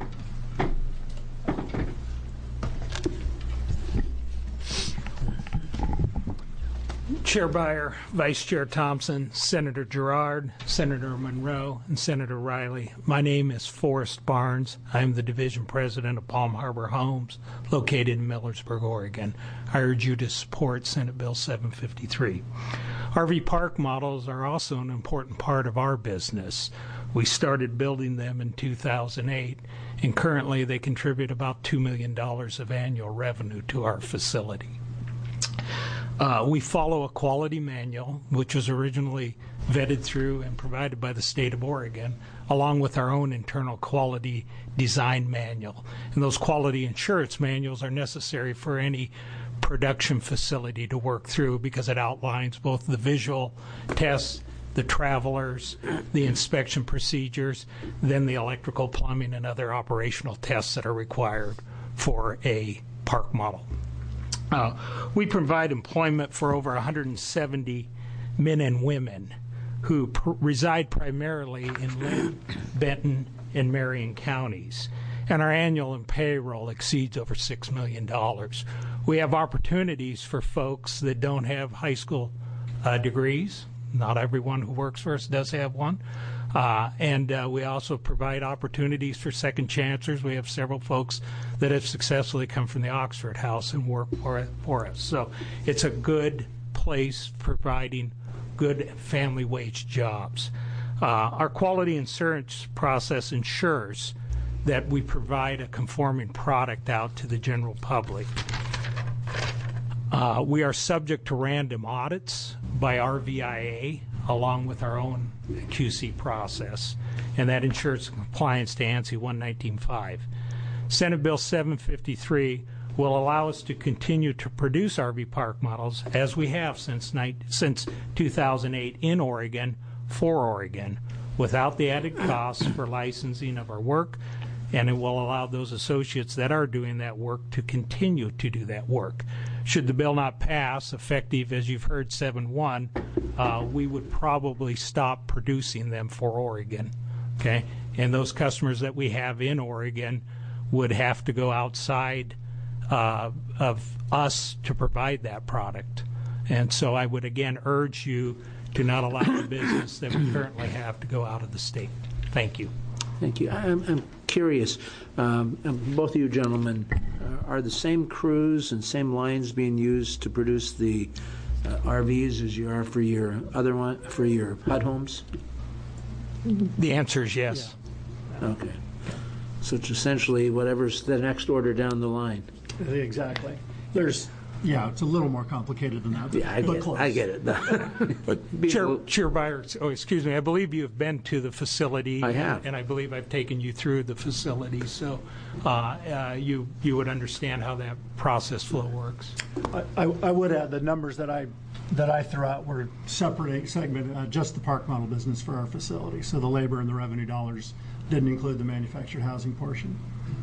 Chair Beyer, Vice Chair Thompson, Senator Gerard, Senator Monroe, and Senator Riley. My name is Forrest Barnes. I am the Division President of Palm Harbor Homes, located in Millersburg, Oregon. I urge you to support Senate Bill seven fifty-three. R V park models are also an important part of our business. We started building them in two thousand eight, and currently they contribute about two million dollars of annual revenue to our facility. Uh, we follow a quality manual, which was originally vetted through and provided by the state of Oregon, along with our own internal quality design manual. And those quality assurance manuals are necessary for any production facility to work through because it outlines both the visual tests, the travelers, the inspection procedures, then the electrical, plumbing, and other operational tests that are required for a park model. Uh, we provide employment for over one hundred seventy men and women who pr reside primarily in Lynn, Benton, and Marion counties, and our annual payroll exceeds over six million dollars. We have opportunities for folks that don't have high school uh, degrees. Not everyone who works for us does have one. Uh, and uh, we also provide opportunities for second chancers. We have several folks that have successfully come from the Oxford House and work for, for us. So it's a good place providing good family wage jobs. Uh, our quality assurance process ensures that we provide a conforming product out to the general public. Uh, we are subject to random audits by R V I A along with our own Q C process, and that ensures compliance to ANSI one nineteen point five. Senate Bill seven fifty-three will allow us to continue to produce R V park models as we have since, since two thousand eight in Oregon for Oregon without the added costs for licensing of our work, and it will allow those associates that are doing that work to continue to do that work. Should the bill not pass, effective, as you've heard, seven one, uh, we would probably stop producing them for Oregon, okay? And those customers that we have in Oregon would have to go outside uh, of us to provide that product. And so I would, again, urge you to not allow the business that we currently have to go out of the state. Thank you. Thank you. I'm, I'm curious, um, both of you gentlemen, uh, are the same crews and same lines being used to produce the uh, R Vs as you are for your other one, for your H U D homes? The answer is yes. Okay. So it's essentially whatever's the next order down the line. Exactly. There's, yeah, it's a little more complicated than that. But, yeah, I but get, close. I get it. But Chair, Chair Byer, oh, excuse me, I believe you have been to the facility. I have. And, and I believe I've taken you through the facility, so uh, uh, you you would understand how that process flow works. I, I, I would add the numbers that I that I threw out were separate segment, uh, just the park model business for our facility. So the labor and the revenue dollars didn't include the manufactured housing portion.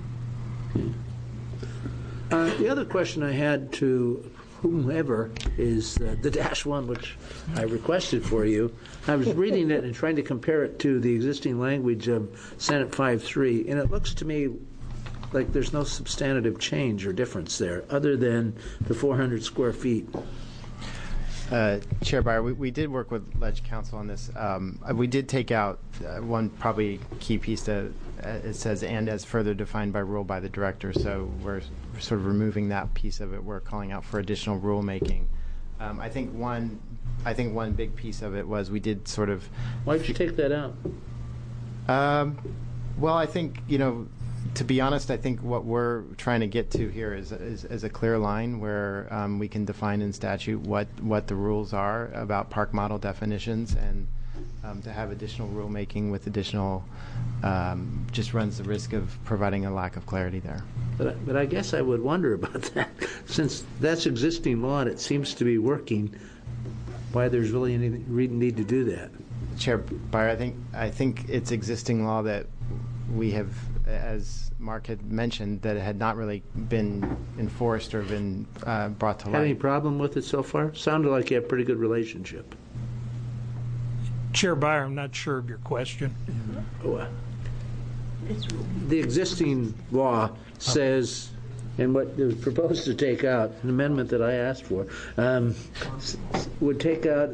Uh, the other question I had to whomever is uh, the dash one, which I requested for you. I was reading it and trying to compare it to the existing language of Senate five three, and it looks to me like there's no substantive change or difference there, other than the four hundred square feet. Uh, Chair Byer, we, we did work with Ledge Council on this. Um, we did take out uh, one probably key piece that uh, it says, and as further defined by rule by the director. So we're sort of removing that piece of it. We're calling out for additional rulemaking. Um, I think one, I think one big piece of it was we did sort of. Why did you take that out? Um, well, I think you know. To be honest, I think what we're trying to get to here is, is, is a clear line where um, we can define in statute what, what the rules are about park model definitions, and um, to have additional rulemaking with additional um, just runs the risk of providing a lack of clarity there. But I, but I guess I would wonder about that. Since that's existing law and it seems to be working, why there's really any need to do that. Chair Byer, I think, I think it's existing law that we have, as Mark had mentioned, that it had not really been enforced or been uh, brought to light. Have any problem with it so far? Sounded like you have a pretty good relationship. Chair Byer, I'm not sure of your question. Oh, uh, the existing law says, and what was proposed to take out, an amendment that I asked for, um, would take out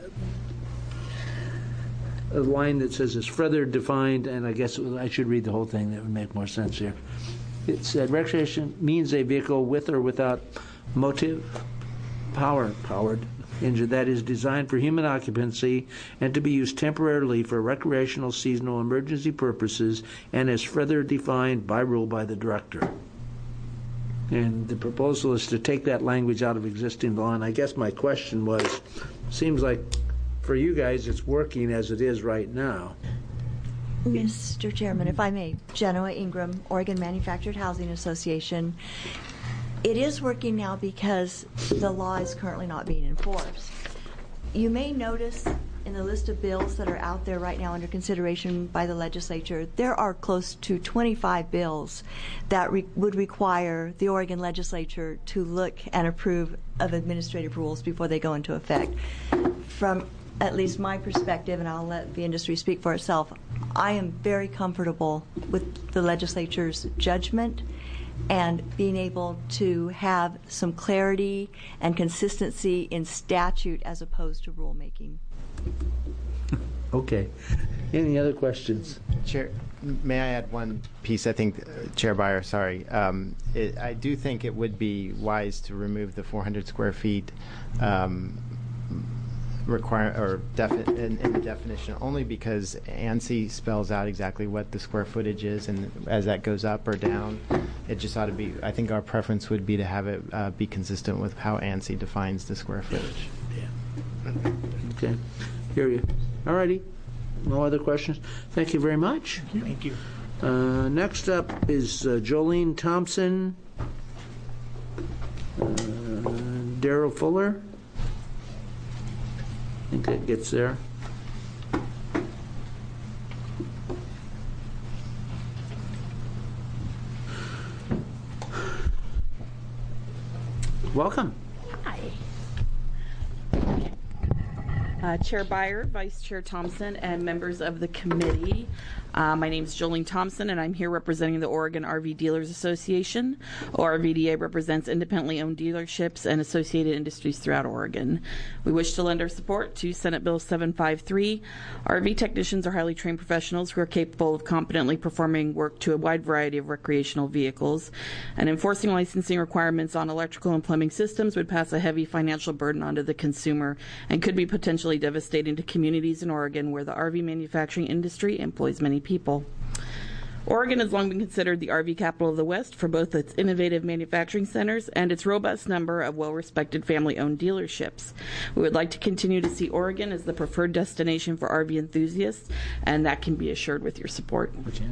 a line that says it's further defined, and I guess it was, I should read the whole thing. That would make more sense here. It said recreation means a vehicle with or without motive, power powered engine that is designed for human occupancy and to be used temporarily for recreational, seasonal, emergency purposes, and is further defined by rule by the director. And the proposal is to take that language out of existing law. And I guess my question was, seems like for you guys, it's working as it is right now. Mister Chairman, if I may, Genoa Ingram, Oregon Manufactured Housing Association. It is working now because the law is currently not being enforced. You may notice in the list of bills that are out there right now under consideration by the legislature, there are close to twenty-five bills that re- would require the Oregon legislature to look and approve of administrative rules before they go into effect. From at least my perspective, and I'll let the industry speak for itself, I am very comfortable with the legislature's judgment and being able to have some clarity and consistency in statute as opposed to rulemaking. Okay. Any other questions? Chair, may I add one piece? I think, uh, Chair Byer, sorry. Um, it, I do think it would be wise to remove the four hundred square feet um, require or defi- in, in the definition, only because ANSI spells out exactly what the square footage is, and as that goes up or down, it just ought to be. I think our preference would be to have it uh, be consistent with how ANSI defines the square footage. Yeah. Okay. Hear you. All righty. No other questions. Thank you very much. Thank you. Uh, next up is uh, Jolene Thompson, uh, Daryl Fuller. I think that gets there. Welcome. Hi. Uh, Chair Byer, Vice Chair Thompson, and members of the committee. Uh, my name is Jolene Thompson, and I'm here representing the Oregon R V Dealers Association. O R V D A represents independently owned dealerships and associated industries throughout Oregon. We wish to lend our support to Senate Bill seven fifty-three. R V technicians are highly trained professionals who are capable of competently performing work to a wide variety of recreational vehicles, and enforcing licensing requirements on electrical and plumbing systems would pass a heavy financial burden onto the consumer and could be potentially devastating to communities in Oregon where the R V manufacturing industry employs many people. Oregon has long been considered the R V capital of the West for both its innovative manufacturing centers and its robust number of well-respected family-owned dealerships. We would like to continue to see Oregon as the preferred destination for R V enthusiasts, and that can be assured with your support.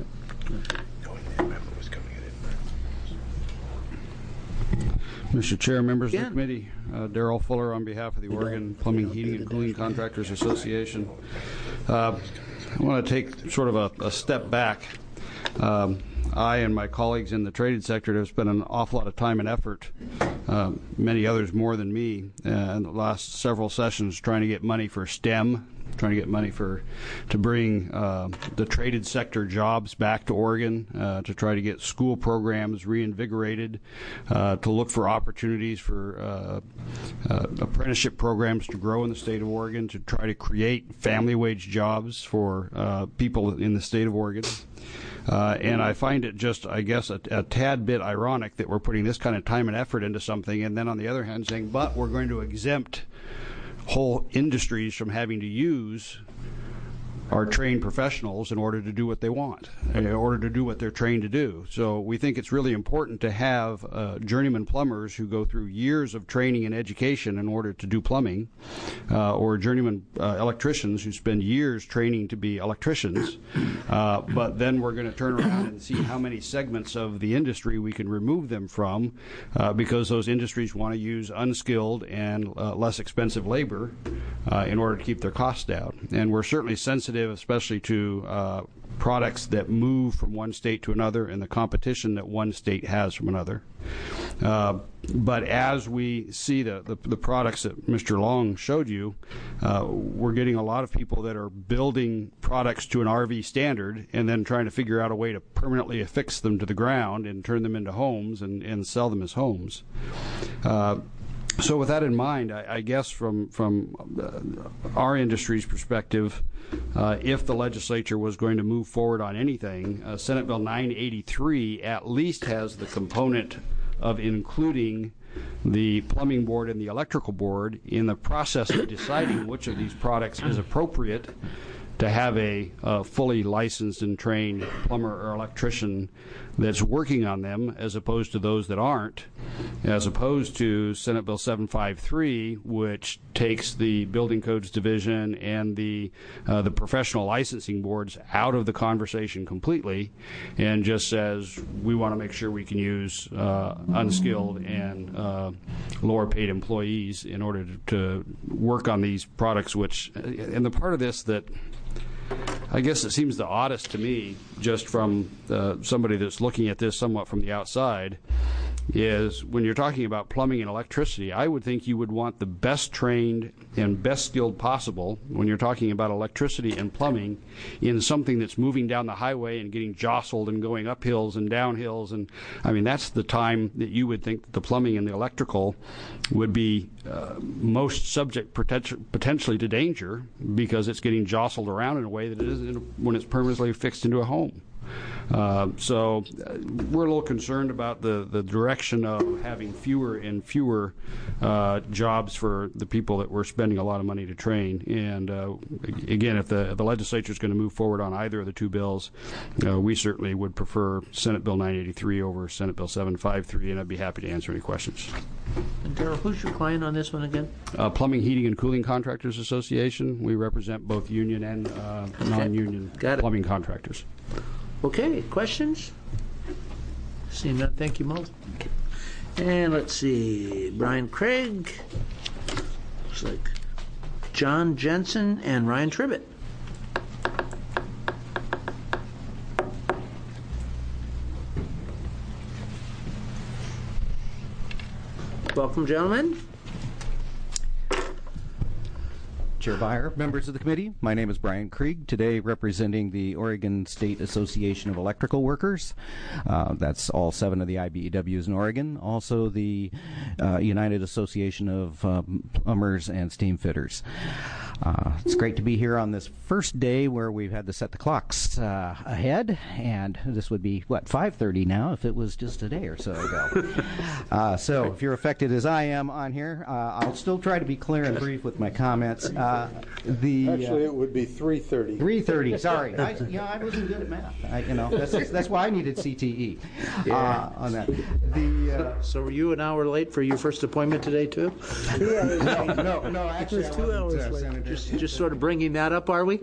Mister Chair, members of the committee, uh, Darrell Fuller on behalf of the Oregon Plumbing, Heating, and Cooling Contractors Association. Uh, I want to take sort of a, a step back. Um, I and my colleagues in the traded sector have spent an awful lot of time and effort, uh, many others more than me, uh, in the last several sessions trying to get money for STEM, trying to get money for to bring uh, the traded sector jobs back to Oregon, uh, to try to get school programs reinvigorated, uh, to look for opportunities for uh, uh, apprenticeship programs to grow in the state of Oregon, to try to create family wage jobs for uh, people in the state of Oregon. Uh, and I find it just, I guess, a, a tad bit ironic that we're putting this kind of time and effort into something, and then on the other hand saying, but we're going to exempt whole industries from having to use our trained professionals in order to do what they want, in order to do what they're trained to do. So we think it's really important to have uh, journeyman plumbers who go through years of training and education in order to do plumbing, uh, or journeyman uh, electricians who spend years training to be electricians. Uh, but then we're going to turn around and see how many segments of the industry we can remove them from, uh, because those industries want to use unskilled and uh, less expensive labor uh, in order to keep their costs down. And we're certainly sensitive, especially to uh, products that move from one state to another and the competition that one state has from another. Uh, but as we see the, the, the products that Mister Long showed you, uh, we're getting a lot of people that are building products to an R V standard and then trying to figure out a way to permanently affix them to the ground and turn them into homes and, and sell them as homes. Uh, So with that in mind, I, I guess from from uh, our industry's perspective, uh, if the legislature was going to move forward on anything, uh, Senate Bill nine eighty-three at least has the component of including the plumbing board and the electrical board in the process of deciding which of these products is appropriate to have a uh, fully licensed and trained plumber or electrician that's working on them, as opposed to those that aren't, as opposed to Senate Bill seven fifty-three, which takes the Building Codes Division and the uh, the professional licensing boards out of the conversation completely, and just says we want to make sure we can use uh, unskilled and uh, lower paid employees in order to, to work on these products. Which, and the part of this that I guess it seems the oddest to me, just from uh, somebody that's looking at this somewhat from the outside, is when you're talking about plumbing and electricity, I would think you would want the best trained and best skilled possible when you're talking about electricity and plumbing in something that's moving down the highway and getting jostled and going up hills and down hills. And I mean, that's the time that you would think that the plumbing and the electrical would be uh, most subject poten- potentially to danger, because it's getting jostled around in a way that it isn't when it's permanently fixed into a home. Uh, so uh, we're a little concerned about the, the direction of having fewer and fewer uh, jobs for the people that we're spending a lot of money to train. And uh, again, if the, if the legislature is going to move forward on either of the two bills, uh, we certainly would prefer Senate Bill nine eighty-three over Senate Bill seven fifty-three, and I'd be happy to answer any questions. And Darrell, who's your client on this one again? Uh, Plumbing, Heating, and Cooling Contractors Association. We represent both union and uh, non-union plumbing contractors. Okay, questions? Seeing none, thank you, Mo. And let's see, Brian Craig, looks like John Jensen and Ryan Tribbett. Welcome, gentlemen. Chair Beyer, members of the committee, my name is Brian Krieg, today representing the Oregon State Association of Electrical Workers. Uh, that's all seven of the I B E Ws in Oregon, also the uh, United Association of um, Plumbers and Steam Fitters. Uh, it's great to be here on this first day where we've had to set the clocks uh, ahead, and this would be, what, five thirty now if it was just a day or so ago. uh, so if you're affected as I am on here, uh, I'll still try to be clear and brief with my comments. Uh, the Actually, uh, it would be three thirty. three thirty, sorry. I, yeah, I wasn't good at math. I, you know, that's, that's why I needed C T E uh, Yeah. on that. The, uh, So were you an hour late for your first appointment today, too? no, no, no, actually, Just I two wasn't, hours uh, late. Senator. Just, just sort of bringing that up, are we?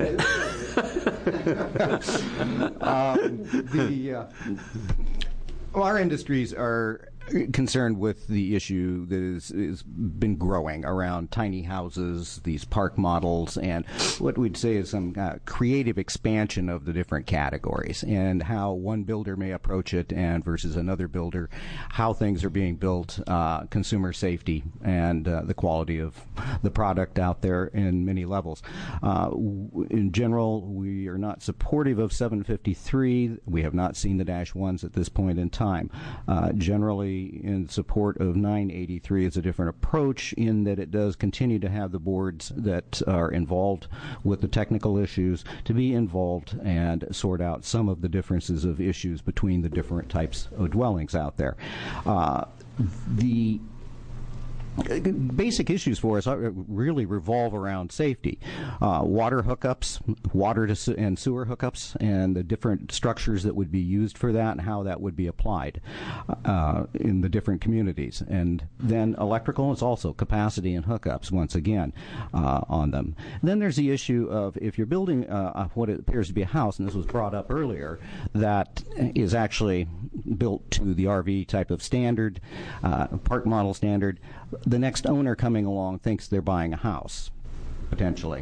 um, the uh, well, our industries are concerned with the issue that is has been growing around tiny houses, these park models, and what we'd say is some uh, creative expansion of the different categories and how one builder may approach it and versus another builder, how things are being built, uh, consumer safety, and uh, the quality of the product out there in many levels. Uh, w- in general, we are not supportive of seven fifty-three. We have not seen the dash ones at this point in time. Uh, generally, in support of nine eighty-three is a different approach in that it does continue to have the boards that are involved with the technical issues to be involved and sort out some of the differences of issues between the different types of dwellings out there. Uh, the basic issues for us really revolve around safety. Uh, water hookups, water to se- and sewer hookups, and the different structures that would be used for that and how that would be applied uh, in the different communities. And then electrical is also capacity and hookups, once again, uh, on them. Then there's the issue of if you're building uh, what appears to be a house, and this was brought up earlier, that is actually built to the R V type of standard, uh, park model standard, the next owner coming along thinks they're buying a house, potentially.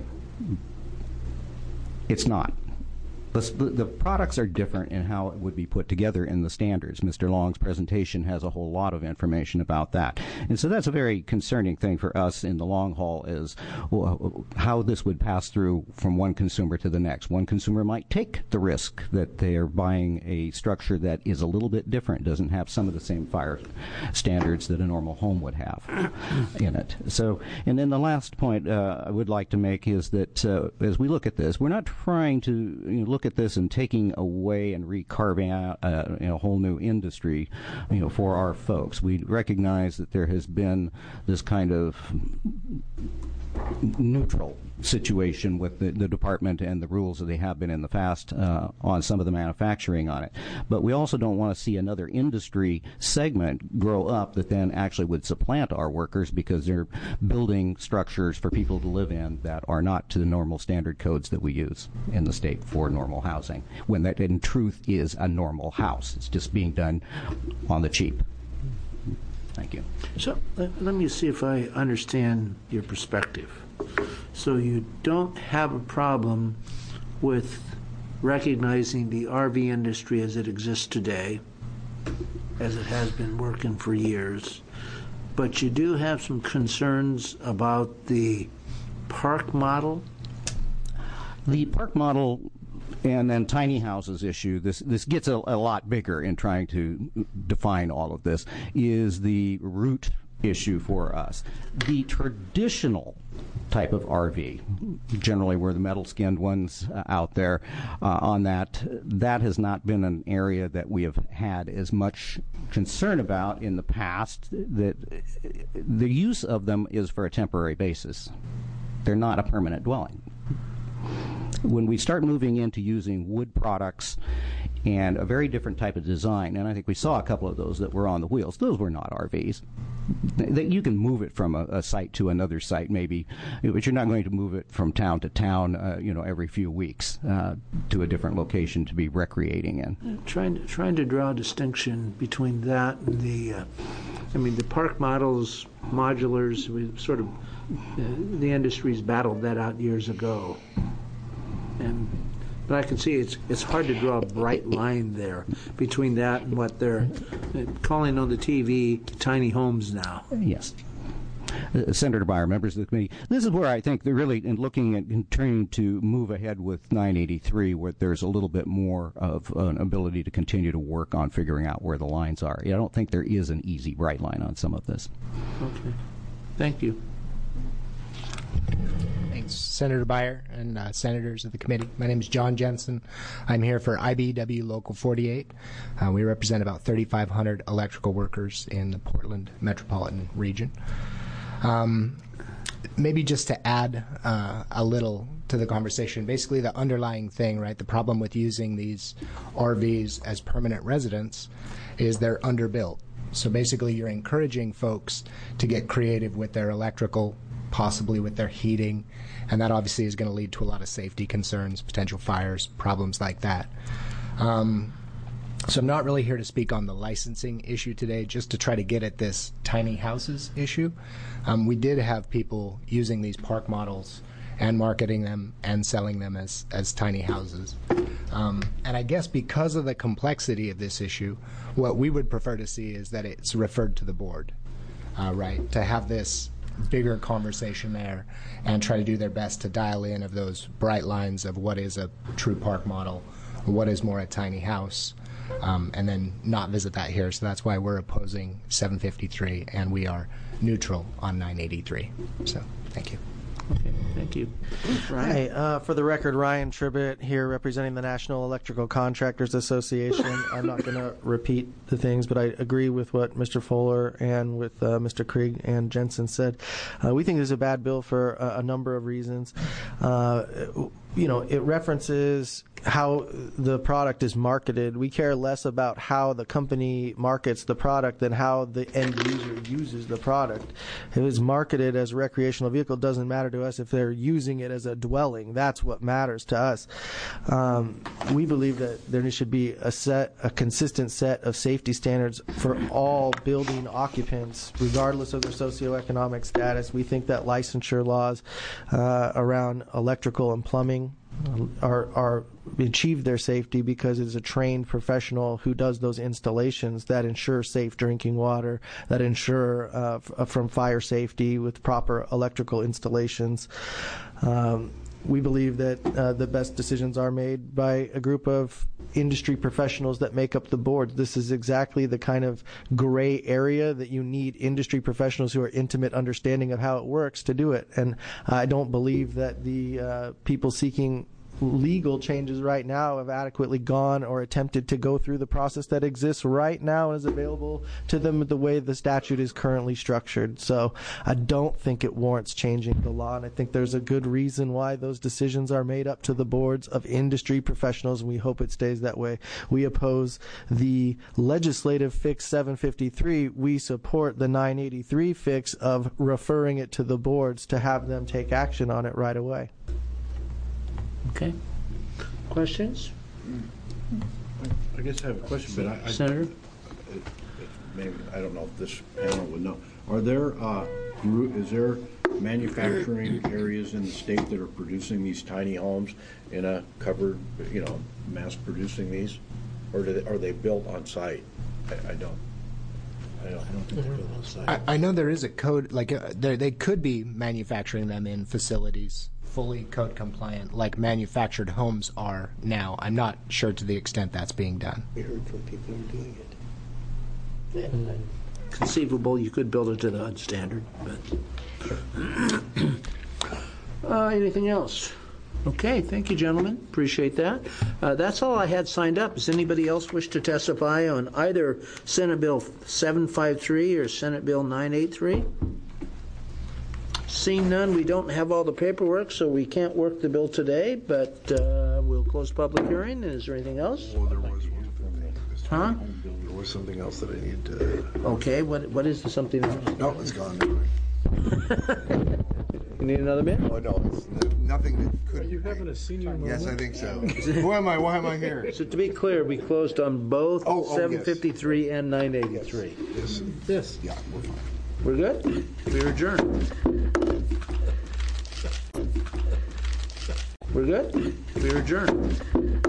It's not. The, the products are different in how it would be put together in the standards. Mister Long's presentation has a whole lot of information about that. And so that's a very concerning thing for us in the long haul is well, how this would pass through from one consumer to the next. One consumer might take the risk that they are buying a structure that is a little bit different, doesn't have some of the same fire standards that a normal home would have in it. So, and then the last point uh, I would like to make is that uh, as we look at this, we're not trying to you know, look at this and taking away and recarving out uh, you know, a whole new industry, you know, for our folks. We recognize that there has been this kind of neutral situation with the, the department and the rules that they have been in the past uh, on some of the manufacturing on it. But we also don't want to see another industry segment grow up that then actually would supplant our workers because they're building structures for people to live in that are not to the normal standard codes that we use in the state for normal housing, when that in truth is a normal house. It's just being done on the cheap. Thank you. So let, let me see if I understand your perspective. So you don't have a problem with recognizing the R V industry as it exists today, as it has been working for years, but you do have some concerns about the park model? The park model and then tiny houses issue, this this gets a, a lot bigger in trying to define all of this, is the root issue for us. The traditional type of R V, generally we're the metal-skinned ones uh, out there uh, on that, that has not been an area that we have had as much concern about in the past. That the use of them is for a temporary basis. They're not a permanent dwelling. When we start moving into using wood products and a very different type of design, and I think we saw a couple of those that were on the wheels, those were not R Vs. That you can move it from a, a site to another site maybe, but you're not going to move it from town to town uh, you know, every few weeks uh, to a different location to be recreating in. Trying to, trying to draw a distinction between that and the, uh, I mean, the park models, modulars, we sort of, uh, the industry's battled that out years ago. And but I can see it's it's hard to draw a bright line there between that and what they're calling on the T V tiny homes now. Yes. Uh, Senator Beyer, members of the committee, this is where I think they're really in looking at and trying to move ahead with nine eighty-three, where there's a little bit more of an ability to continue to work on figuring out where the lines are. I don't think there is an easy bright line on some of this. Okay. Thank you. And Senator Beyer and uh, senators of the committee. My name is John Jensen. I'm here for I B E W Local forty-eight. Uh, we represent about thirty-five hundred electrical workers in the Portland metropolitan region. Um, maybe just to add uh, a little to the conversation, basically the underlying thing, right, the problem with using these R Vs as permanent residents is they're underbuilt. So basically you're encouraging folks to get creative with their electrical, possibly with their heating, and that obviously is going to lead to a lot of safety concerns, potential fires, problems like that. Um, so I'm not really here to speak on the licensing issue today, just to try to get at this tiny houses issue. Um, we did have people using these park models and marketing them and selling them as, as tiny houses. Um, and I guess because of the complexity of this issue, what we would prefer to see is that it's referred to the board, uh, right, to have this bigger conversation there and try to do their best to dial in of those bright lines of what is a true park model, what is more a tiny house, um, and then not visit that here. So that's why we're opposing seven fifty-three and we are neutral on nine eighty-three. So thank you. Okay, thank you. Hi, uh, for the record, Ryan Tribbett here representing the National Electrical Contractors Association. I'm not going to repeat the things, but I agree with what Mister Fuller and with uh, Mister Krieg and Jensen said. Uh, we think this is a bad bill for a, a number of reasons. Uh, you know, it references how the product is marketed. We care less about how the company markets the product than how the end user uses the product. If it's marketed as a recreational vehicle, it doesn't matter to us if they're using it as a dwelling. That's what matters to us. Um, we believe that there should be a set, a consistent set of safety standards for all building occupants, regardless of their socioeconomic status. We think that licensure laws uh, around electrical and plumbing Are, are achieve their safety because it's a trained professional who does those installations that ensure safe drinking water, that ensure uh, f- from fire safety with proper electrical installations. Um, we believe that uh, the best decisions are made by a group of industry professionals that make up the board. This is exactly the kind of gray area that you need industry professionals who are intimate understanding of how it works to do it. And I don't believe that the uh, people seeking legal changes right now have adequately gone or attempted to go through the process that exists right now and is available to them the way the statute is currently structured. So I don't think it warrants changing the law, and I think there's a good reason why those decisions are made up to the boards of industry professionals, and we hope it stays that way. We oppose the legislative fix seven fifty-three. We support the nine eighty-three fix of referring it to the boards to have them take action on it right away. Okay. Questions? I guess I have a question, but I, I Senator? Maybe I don't know if this panel would know. Are there uh, is there manufacturing areas in the state that are producing these tiny homes in a covered, you know, mass producing these, or do they, are they built on site? I, I don't. I don't, I don't think they're built on site. I, I know there is a code, like uh, they could be manufacturing them in facilities, fully code compliant, like manufactured homes are now. I'm not sure to the extent that's being done. We heard from people who are doing it. Yeah. Mm. Conceivable, you could build it to the H U D standard, but uh, anything else? Okay, thank you, gentlemen. Appreciate that. Uh, that's all I had signed up. Does anybody else wish to testify on either Senate Bill seven fifty-three or Senate Bill nine eighty-three? Seeing none, we don't have all the paperwork, so we can't work the bill today, but uh, we'll close public hearing. Is there anything else? Well, there was one thing. Huh? There was something else that I needed to... Okay, what what is the something else? No, it's gone. You need another minute? Oh, no, it's nothing that could... Are you having a senior moment? Yes, I think so. Who am I? Why am I here? So to be clear, we closed on both oh, oh, seven fifty-three yes. and nine eighty-three. Yes. Yes. Yeah, we're fine. We're good? We're adjourned. We're good? We're adjourned.